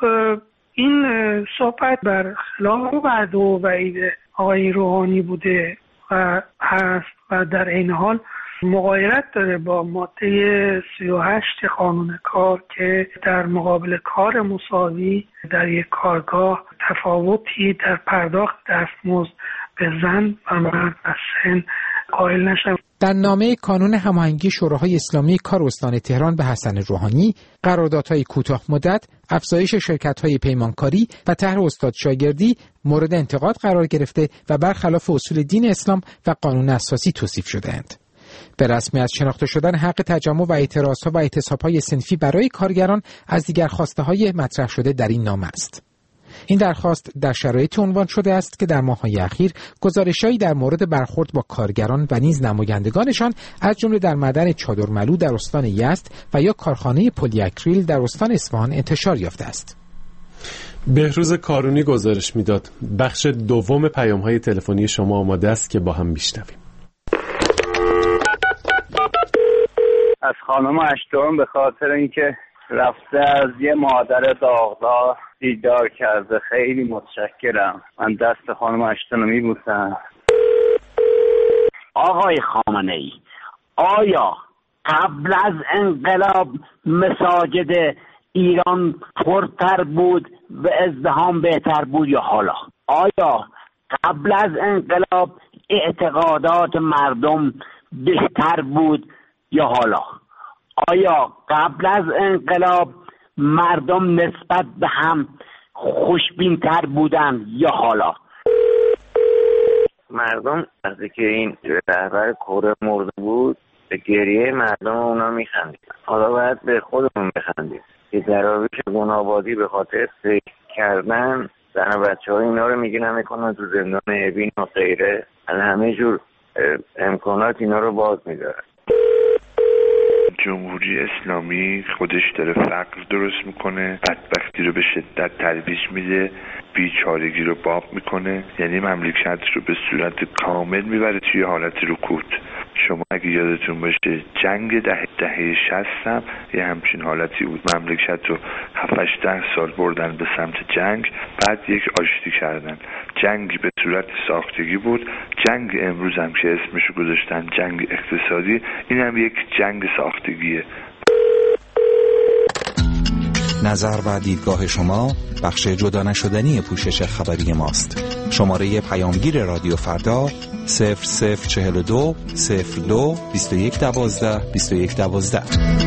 این صحبت بر خلاف وعده و وعید آقای روحانی بوده و هست و در این حال مغایرت داره با ماده سی و هشت قانون کار که در مقابل کار مساوی در یک کارگاه تفاوتی در پرداخت دستمزد به زن و مرد و سن قائل نشد. در نامه کانون هماهنگی شوراهای اسلامی کار استان تهران به حسن روحانی، قراردادهای کوتاه مدت، افزایش شرکت‌های پیمانکاری و طرح استاد شاگردی مورد انتقاد قرار گرفته و برخلاف اصول دین اسلام و قانون اساسی توصیف شده‌اند. به رسمیت شناخته شدن حق تجمع و اعتراضها و اعتصاب‌های صنفی برای کارگران از دیگر خواسته‌های مطرح شده در این نامه است. این درخواست در شرایطی عنوان شده است که در ماه‌های اخیر گزارش‌هایی در مورد برخورد با کارگران و نیز نمایندگانشان از جمله در معدن چادرملو در استان یزد و یا کارخانه پلی اکریل در استان اصفهان انتشار یافته است. بهروز کارونی گزارش میداد. بخش دوم پیام‌های تلفنی شما آماده است که با هم بشنویم. از خانم اشتون به خاطر اینکه رفته از یه مادر داغدار دیدار کرده خیلی متشکرم. من دست خانم اشتون رو میبوسم. آقای خامنه‌ای، آیا قبل از انقلاب مساجد ایران پرتر بود و ازدحام بهتر بود یا حالا؟ آیا قبل از انقلاب اعتقادات مردم بهتر بود یا حالا؟ آیا قبل از انقلاب مردم نسبت به هم خوشبین‌تر بودن یا حالا؟ مردم وقتی که این رهبر کره مرده بود به گریه مردم اونا میخندید. حالا باید به خودمون بخندیم. که دراویش گنابادی به خاطر فکر کردن زن و بچه ها اینا رو میگیرن میکنن تو زندان اوین و غیره، همه جور امکانات اینا رو باز میدارن. جمهوری اسلامی خودش داره فقر درست میکنه، بدبختی رو به شدت ترویج میده، بیچارگی رو باب میکنه، یعنی مملکت رو به صورت کامل میبره توی حالت رکود. شما اگه یادتون باشه جنگ ده دهه شصت هم یه همچین حالتی بود، مملکت رو هفت ده سال بردن به سمت جنگ، بعد یک آشتی کردن. جنگی به صورت ساختگی بود، جنگ امروز هم که اسمشو گذاشتن جنگ اقتصادی، این هم یک جنگ ساختگیه. نظر و دیدگاه شما بخش جدا نشدنی پوشش خبری ماست. شماره پیامگیر رادیو فردا صفر صفر چهل و دو صفر دو بیست و یک دوازده بیست و یک دوازده.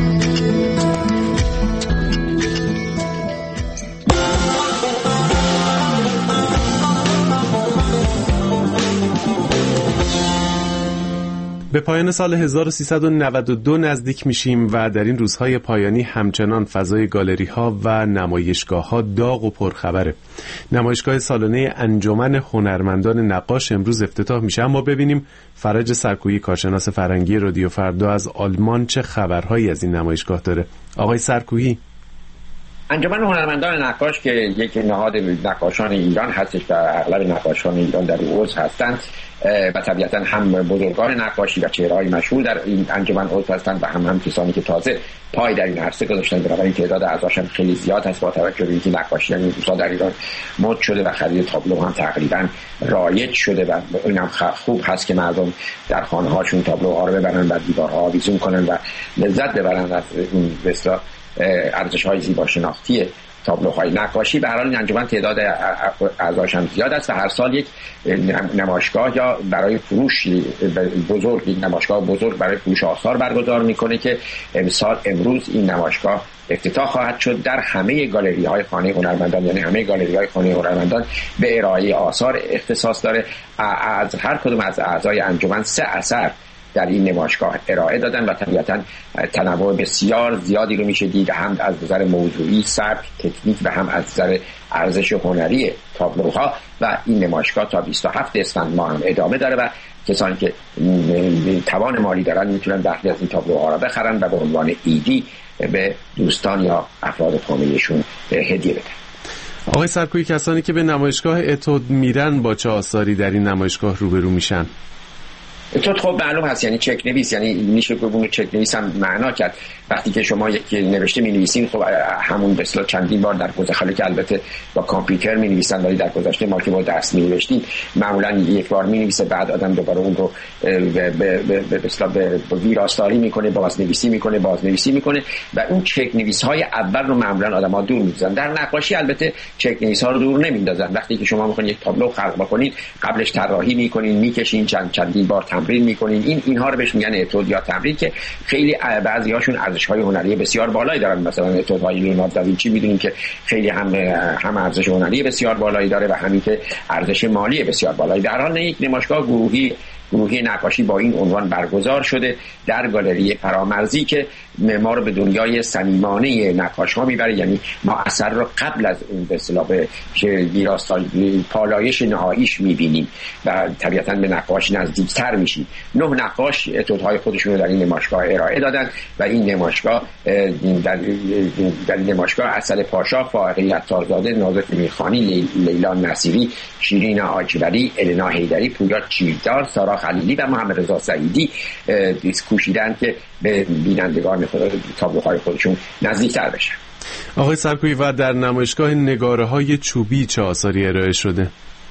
به پایان سال هزار و سیصد و نود و دو نزدیک میشیم و در این روزهای پایانی همچنان فضای گالری ها و نمایشگاه ها داغ و پرخبره. نمایشگاه سالانه انجمن هنرمندان نقاش امروز افتتاح میشه، اما ببینیم فرج سرکویی کارشناس فرهنگی رادیو فردا از آلمان چه خبرهایی از این نمایشگاه داره. آقای سرکویی، انجمن هنرمندان نقاش که یک نهاد نقاشان ایران هستش و اغلب نقاشان ایران در او عضو هستند و طبیعتا هم بزرگان نقاشی و چهره‌های مشهور در این انجمن عضو هستند و هم هم کسانی که تازه پای در این عرصه گذاشتن. بنابراین تعداد اعضاش هم خیلی زیاد هست با توجه به اینکه نقاشی این روزا در ایران مد شده و خرید تابلو هم تقریبا رایج شده و اینم خوب هست که مردم در خانه‌هاشون تابلوها رو ببرن و دیوارها آویزون کنن و لذت ببرن از این بسیار ارزش‌های زیبا شناختی تابلوهای نقاشی. به هر حال این انجمن تعداد اعضاش هم زیاد است و هر سال یک نمایشگاه یا برای فروش بزرگ یک نمایشگاه بزرگ برای فروش آثار برگزار میکنه که امسال امروز این نمایشگاه افتتاح خواهد شد در همه گالری‌های خانه هنرمندان، یعنی همه گالری‌های خانه هنرمندان به ارائه آثار اختصاص داره. از هر کدوم از اعضای انجمن سه اثر در این نمایشگاه ارائه دادن و طبیعتاً تنوع بسیار زیادی رو میشه دید، هم از نظر موضوعی، سبک، تکنیک و هم از نظر ارزش هنری تابلوها. و این نمایشگاه تا بیست و هفتم اسفند ماه هم ادامه داره و کسانی که توان مالی دارن میتونن بعضی از این تابلوها را بخرن و به عنوان ایدی به دوستان یا افراد فامیلشون هدیه بدن. آقای سرکویی، کسانی که به نمایشگاه اتود میرن با چه آثاری در این نمایشگاه روبرو میشن؟ تو خب معلوم هست، یعنی چک نویس، یعنی میشه که اون چک نویس هم معنا کرد. وقتی که شما یک نوشته می‌نویسین خب همون به اصطلاح چندین بار در گذشته که البته با کامپیوتر می‌نویسن، ولی در گذشته ما که با دست می‌نوشتیم معمولاً یک بار می‌نویسه، بعد آدم دوباره اون رو به به اصطلاح به ویراستاری می‌کنه، بازنویسی می‌کنه، بازنویسی می‌کنه و اون چک نویس‌های اول رو معمولاً آدم‌ها دور می‌ذارن. در نقاشی البته چک نویس‌ها رو دور نمی‌اندازن. وقتی که شما می‌خواید یک تابلو خلق بکنید قبلش طراحی می‌کنین، می‌کشین، چند چندین بار تمرین می‌کنین. این اینها رو بهش میگن اتود یا تمرین که خیلی بعضی‌هاشون ارزش‌های هنری بسیار بالایی دارن. مثلا اتودهای لیوناردو داوینچی می‌دونیم که خیلی هم هم ارزش هنری بسیار بالایی داره و همین که ارزش مالی بسیار بالایی. در حال یک نمایشگاه گروهی گروهی نقاشی با این عنوان برگزار شده در گالری فرامرزی که ما رو به دنیای صمیمانه نقاش‌ها میبره، یعنی ما اثر رو قبل از اون به اصطلاح به ویراستاری پالایش نهاییش میبینیم و طبیعتاً به نقاش نزدیکتر میشیم. نه نقاش اتودهای خودشون رو در این نمایشگاه ارائه دادن و این نمایشگاه در در این نمایشگاه اصل پاشا، فائقه عطارزاده، نازک میرخانی، لیلا نصیری، شیرین آجوری، النا حیدری، پویا چیردار، سارا خلیلی و محمد رضا سعیدی کوشیدن که به بینندگان خود تابلوهای خودشون نزدیکتر بشن. آقای سرکویی، و در نمایشگاه نگاره‌های چوبی چه آثاری ارائه شده؟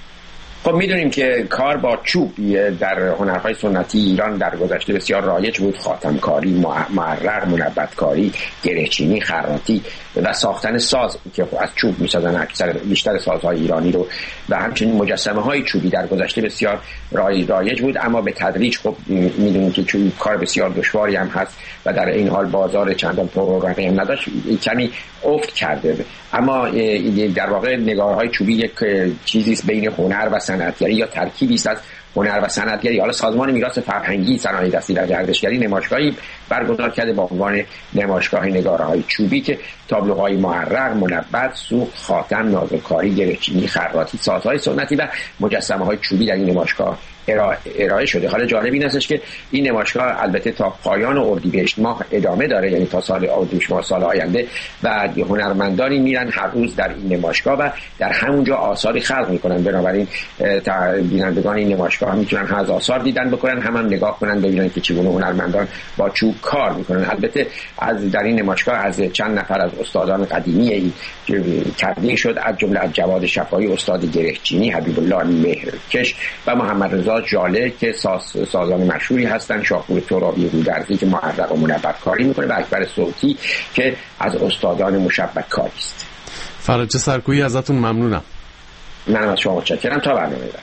خب میدونیم که کار با چوب در هنرهای سنتی ایران در گذشته بسیار رایج بود. خاتمکاری، معرق، منبتکاری، گرهچینی، خراطی و ساختن ساز که از چوب میسازن اکثر بیشتر سازهای ایرانی رو و همچنین مجسمه های چوبی در گذشته بسیار رایج بود. اما به تدریج خب میدونیم که چوب کار بسیار دشواری هم هست و در این حال بازار چندان پررونقی هم نداشت، کمی افت کرده. اما در واقع نگارهای چوبی یک چیزی است بین هنر و صنعتگری یا ترکیبی است از هنر و صنعتگری. حالا سازمان میراث فرهنگی صنایع دستی و گردشگری نمایشگاهی برگزار کرده با عنوان نمایشگاه نگاره‌های چوبی که تابلوهای معرق، منبت، سوخت، خاتم، نازکاری، گره‌چینی، خراطی، سازهای سنتی و مجسمه‌های چوبی در این نمایشگاه ارائه شده. حالا جالب این هستش که این نمایشگاه البته تا پایان اردیبهشت ماه ادامه داره، یعنی تا سال اردیبهشت ماه سال آینده، و هنرمندانی میرن هر روز در این نمایشگاه و در همونجا آثاری خلق میکنن. بنابراین بینندگان این نمایشگاه هم میتونن هم از آثار دیدن بکنن، هم هم نگاه کنن ببینن که چگونه هنرمندان با چوب کار میکنن. البته از در این نمایشگاه از چند نفر از استادان قدیمی تبلیغ شد، از جمله از جواد شفاعی استاد گره‌چینی، حبیب الله مهرکش و محمد رضا جاله که ساز سازان مشهوری هستن، شاپور ترابی رودرزی که معرق و منبت کاری میکنه و اکبر صوتی که از استادان مشبک کاری است. فرج سرکویی ازتون ممنونم. منم از شما متشکرم. تا برنامه بعد.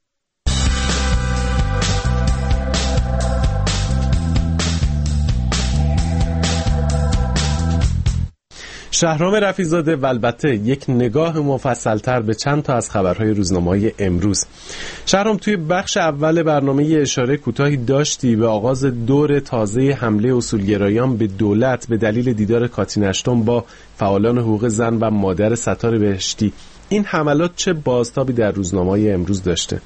شهرام رفیع‌زاده و البته یک نگاه مفصل‌تر به چند تا از خبرهای روزنامه‌های امروز. شهرام، توی بخش اول برنامه اشاره کوتاهی داشتی به آغاز دور تازه حمله اصولگرایان به دولت به دلیل دیدار کاترین اشتون با فعالان حقوق زن و مادر ستار بهشتی. این حملات چه بازتابی در روزنامه‌های امروز داشته؟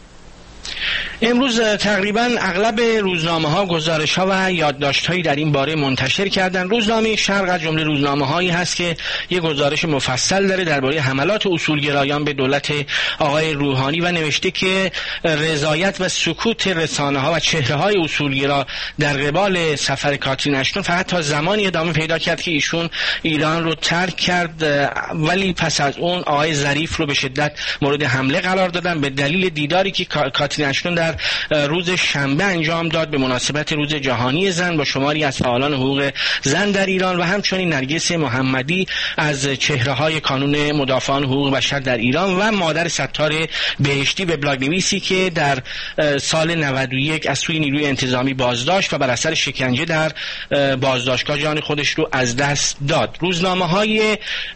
امروز تقریبا اغلب روزنامه‌ها گزارش‌ها و یادداشت‌هایی در این باره منتشر کردن. روزنامه شرق از جمله روزنامه‌هایی هست که یک گزارش مفصل داره درباره حملات اصولگرایان به دولت آقای روحانی و نوشته که رضایت و سکوت رسانه‌ها و چهره‌های اصولگرا در قبال سفر کاترین اشتون فقط تا زمانی ادامه پیدا کرد که ایشون ایران رو ترک کرد، ولی پس از اون آقای ظریف رو به شدت مورد حمله قرار دادن به دلیل دیداری که کاترین اشتون در روز شنبه انجام داد به مناسبت روز جهانی زن با شماری از فعالان حقوق زن در ایران و همچنین نرگس محمدی از چهره‌های کانون مدافعان حقوق بشر در ایران و مادر ستار بهشتی به بلاگ نویسی که در سال نود و یک از سوی نیروی انتظامی بازداشت و بر اثر شکنجه در بازداشتگاه جان خودش رو از دست داد. روزنامه‌های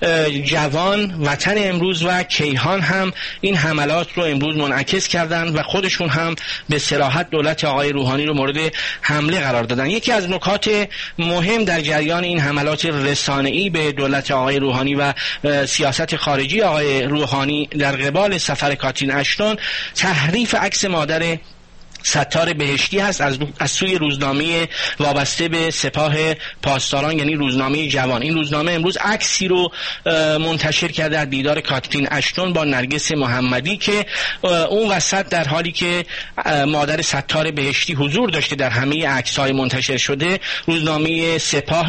جوان، وطن امروز و کیهان هم این حملات رو امروز منعکس کردند و خودشون هم به صراحت دولت آقای روحانی رو مورد حمله قرار دادن. یکی از نکات مهم در جریان این حملات رسانه‌ای به دولت آقای روحانی و سیاست خارجی آقای روحانی در قبال سفر کاترین اشتون تحریف عکس مادر ستار بهشتی هست از, از سوی روزنامه وابسته به سپاه پاسداران، یعنی روزنامه جوان. این روزنامه امروز عکسی رو منتشر کرده از دیدار کاترین اشتون با نرگس محمدی که اون وسط در حالی که مادر ستار بهشتی حضور داشته در همه عکس‌های منتشر شده، روزنامه سپاه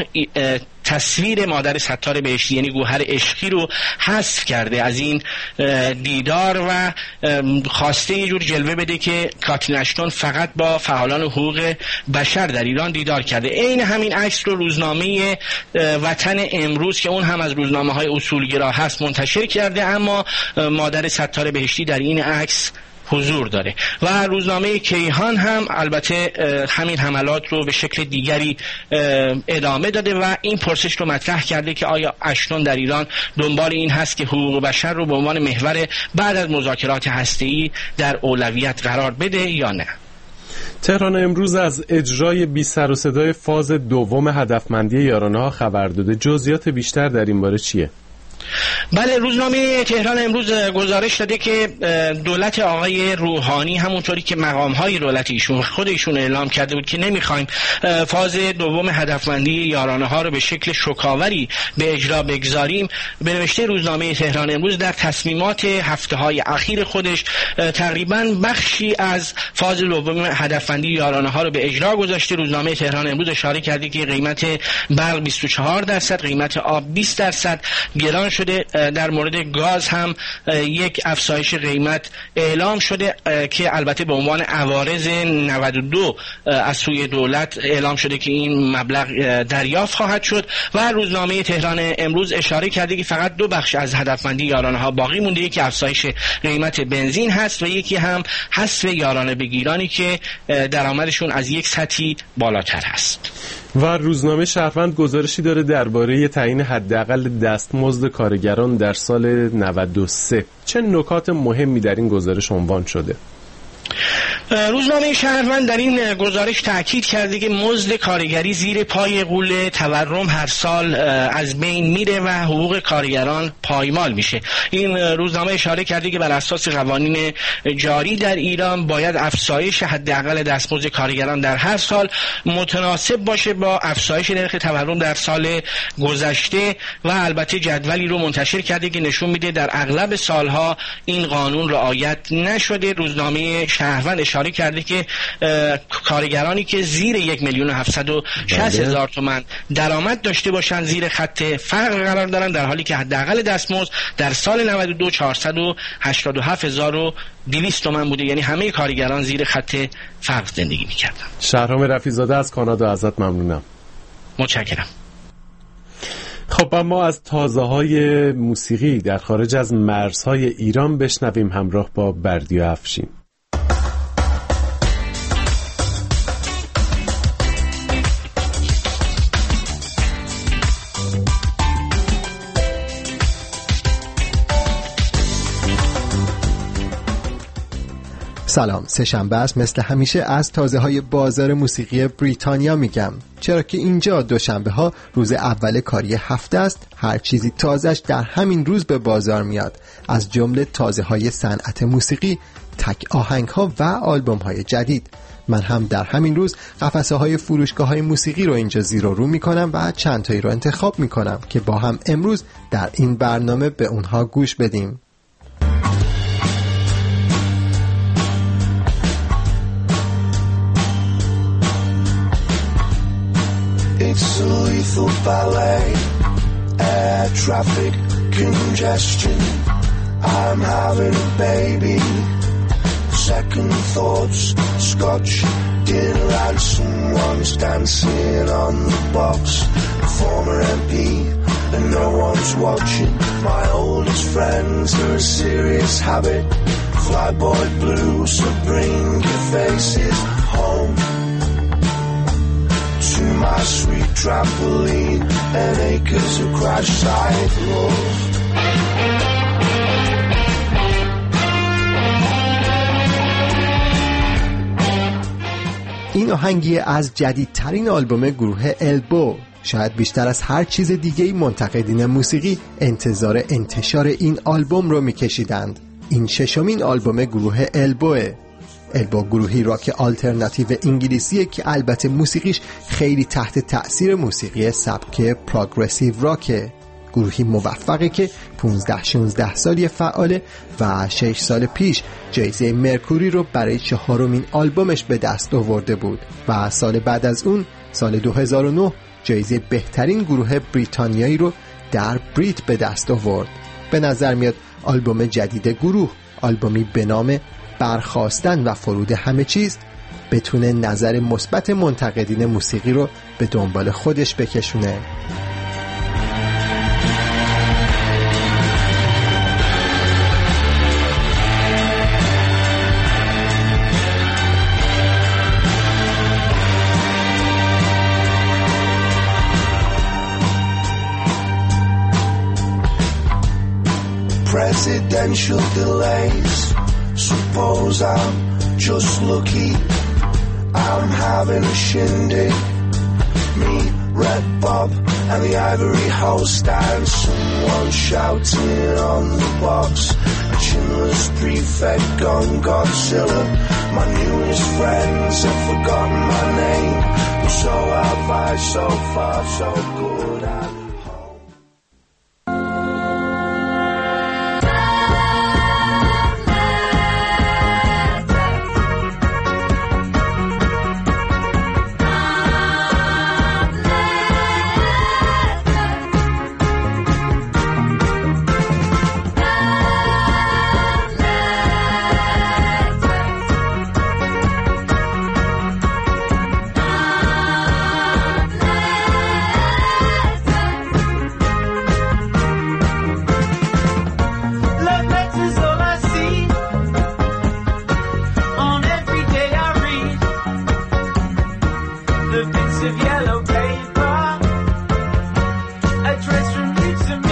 تصویر مادر ستار بهشتی یعنی گوهر عشقی رو حذف کرده از این دیدار و خواسته یه جور جلوه بده که کاترین اشتون فقط با فعالان حقوق بشر در ایران دیدار کرده. عین همین عکس رو روزنامه وطن امروز که اون هم از روزنامه‌های اصولگرا هست منتشر کرده، اما مادر ستار بهشتی در این عکس حضور داره. و روزنامه کیهان هم البته همین حملات رو به شکل دیگری ادامه داده و این پرسش رو مطرح کرده که آیا اشتون در ایران دنبال این هست که حقوق بشر رو به عنوان محور بعد از مذاکرات هسته‌ای در اولویت قرار بده یا نه. تهران امروز از اجرای بی سر و صدای فاز دوم هدفمندی یارانه‌ها خبر داده. جزئیات بیشتر در این باره چیه؟ بله، روزنامه تهران امروز گزارش داده که دولت آقای روحانی همونطوری که مقام‌های دولت ایشون خود ایشون اعلام کرده بود که نمیخوایم فاز دوم هدفمندی یارانه‌ها رو به شکل شکاوری به اجرا بگذاریم، به نوشته روزنامه تهران امروز در تصمیمات هفته‌های اخیر خودش تقریباً بخشی از فاز دوم هدفمندی یارانه‌ها رو به اجرا گذاشته. روزنامه تهران امروز اشاره کرده که قیمت برق بیست و چهار درصد، قیمت آب بیست درصد گران شده. در مورد گاز هم یک افزایش قیمت اعلام شده که البته به عنوان عوارض نود و دو از سوی دولت اعلام شده که این مبلغ دریافت خواهد شد. و روزنامه تهران امروز اشاره کرده که فقط دو بخش از هدفمندی یارانه‌ها باقی مونده، یکی افزایش قیمت بنزین هست و یکی هم حذف یارانه بگیرانی که درآمدشون از یک سطحی بالاتر هست. و روزنامه شهروند گزارشی داره درباره تعیین حداقل دستمزد کارگران در سال نود و سه. چه نکات مهمی در این گزارش عنوان شده؟ روزنامه شهروند در این گزارش تاکید کرده که مزد کارگری زیر پای غول تورم هر سال از بین میره و حقوق کارگران پایمال میشه. این روزنامه اشاره کرده که بر اساس قوانین جاری در ایران باید افزایش حداقل دستمزد کارگران در هر سال متناسب باشه با افزایش نرخ تورم در سال گذشته و البته جدولی رو منتشر کرده که نشون میده در اغلب سالها این قانون رعایت نشده. روزنامه شهروند اشاره کرده که کارگرانی که زیر یک میلیون و هفتصد و شصت هزار تومان درآمد داشته باشند زیر خط فقر قرار دارند، در حالی که حداقل دستمزد در سال نود و دو چهارصد و هشتاد و هفت هزار و دویست تومان بوده، یعنی همه کارگران زیر خط فقر زندگی می‌کردند. شهرام رفیع‌زاده از کانادا ازت ممنونم. متشکرم. خب اما از تازه‌های موسیقی در خارج از مرزهای ایران بشنویم همراه با بردیا افشین. سلام، سه‌شنبه است. مثل همیشه از تازه های بازار موسیقی بریتانیا میگم، چرا که اینجا دوشنبه ها روز اول کاری هفته است. هر چیزی تازهش در همین روز به بازار میاد، از جمله تازه های صنعت موسیقی، تک آهنگ ها و آلبوم های جدید. من هم در همین روز قفسه های فروشگاه های موسیقی رو اینجا زیر و رو میکنم و چند تایی رو انتخاب میکنم که با هم امروز در این برنامه به اونها گوش بدیم. It's a lethal ballet, air traffic congestion. I'm having a baby, second thoughts, scotch dinner and someone's dancing on the box. A former M P and no one's watching. My oldest friends are a serious habit. Flyboy blue, so bring your faces home to my sweet trampoline and acres of crash site love. این آهنگی از جدیدترین آلبوم گروه البو. شاید بیشتر از هر چیز دیگه‌ای منتقدین موسیقی انتظار انتشار این آلبوم رو می‌کشیدند. این ششمین آلبوم گروه البوه. البو گروهی راک آلترناتیو انگلیسیه که البته موسیقیش خیلی تحت تأثیر موسیقی سبک پروگرسیو راکه. گروهی موفقه که پانزده شانزده سالی فعاله و شش سال پیش جایزه مرکوری رو برای چهارمین آلبومش به دست آورده بود و سال بعد از اون سال دو هزار و نه جایزه بهترین گروه بریتانیایی رو در بریت به دست آورد. به نظر میاد آلبوم جدید گروه، آلبومی به نام برخاستن و فرود همه چیز، بتونه نظر مثبت منتقدین موسیقی رو به دنبال خودش بکشونه. Presidential delays. Suppose I'm just lucky. I'm having a shindig. Me, Red Bob, and the Ivory Host, and someone shouting on the box. A chinless prefect gone Godzilla. My newest friends have forgotten my name, but so have I. So far, so good at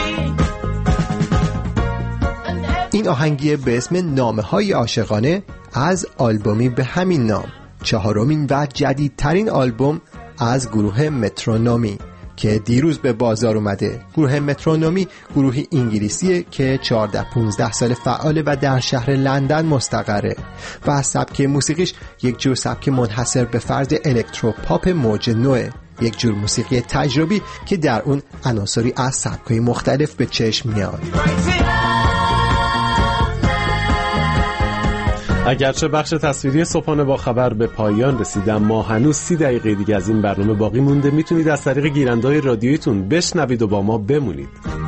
این آهنگی به اسم نامه های عاشقانه از آلبومی به همین نام، چهارمین و جدیدترین آلبوم از گروه مترونومی که دیروز به بازار اومده. گروه مترونومی گروهی انگلیسیه که چهارده پانزده سال فعاله و در شهر لندن مستقره و از سبک موسیقیش یک جور سبک منحصر به فرد الکترو پاپ موج نوه، یک جور موسیقی تجربی که در اون عناصری از سبک‌های مختلف به چشم میاد. اگرچه بخش تصویری صبحانه با خبر به پایان رسید، اما هنوز سی دقیقه دیگه از این برنامه باقی مونده. میتونید از طریق گیرنده‌های رادیویتون بشنوید و با ما بمونید.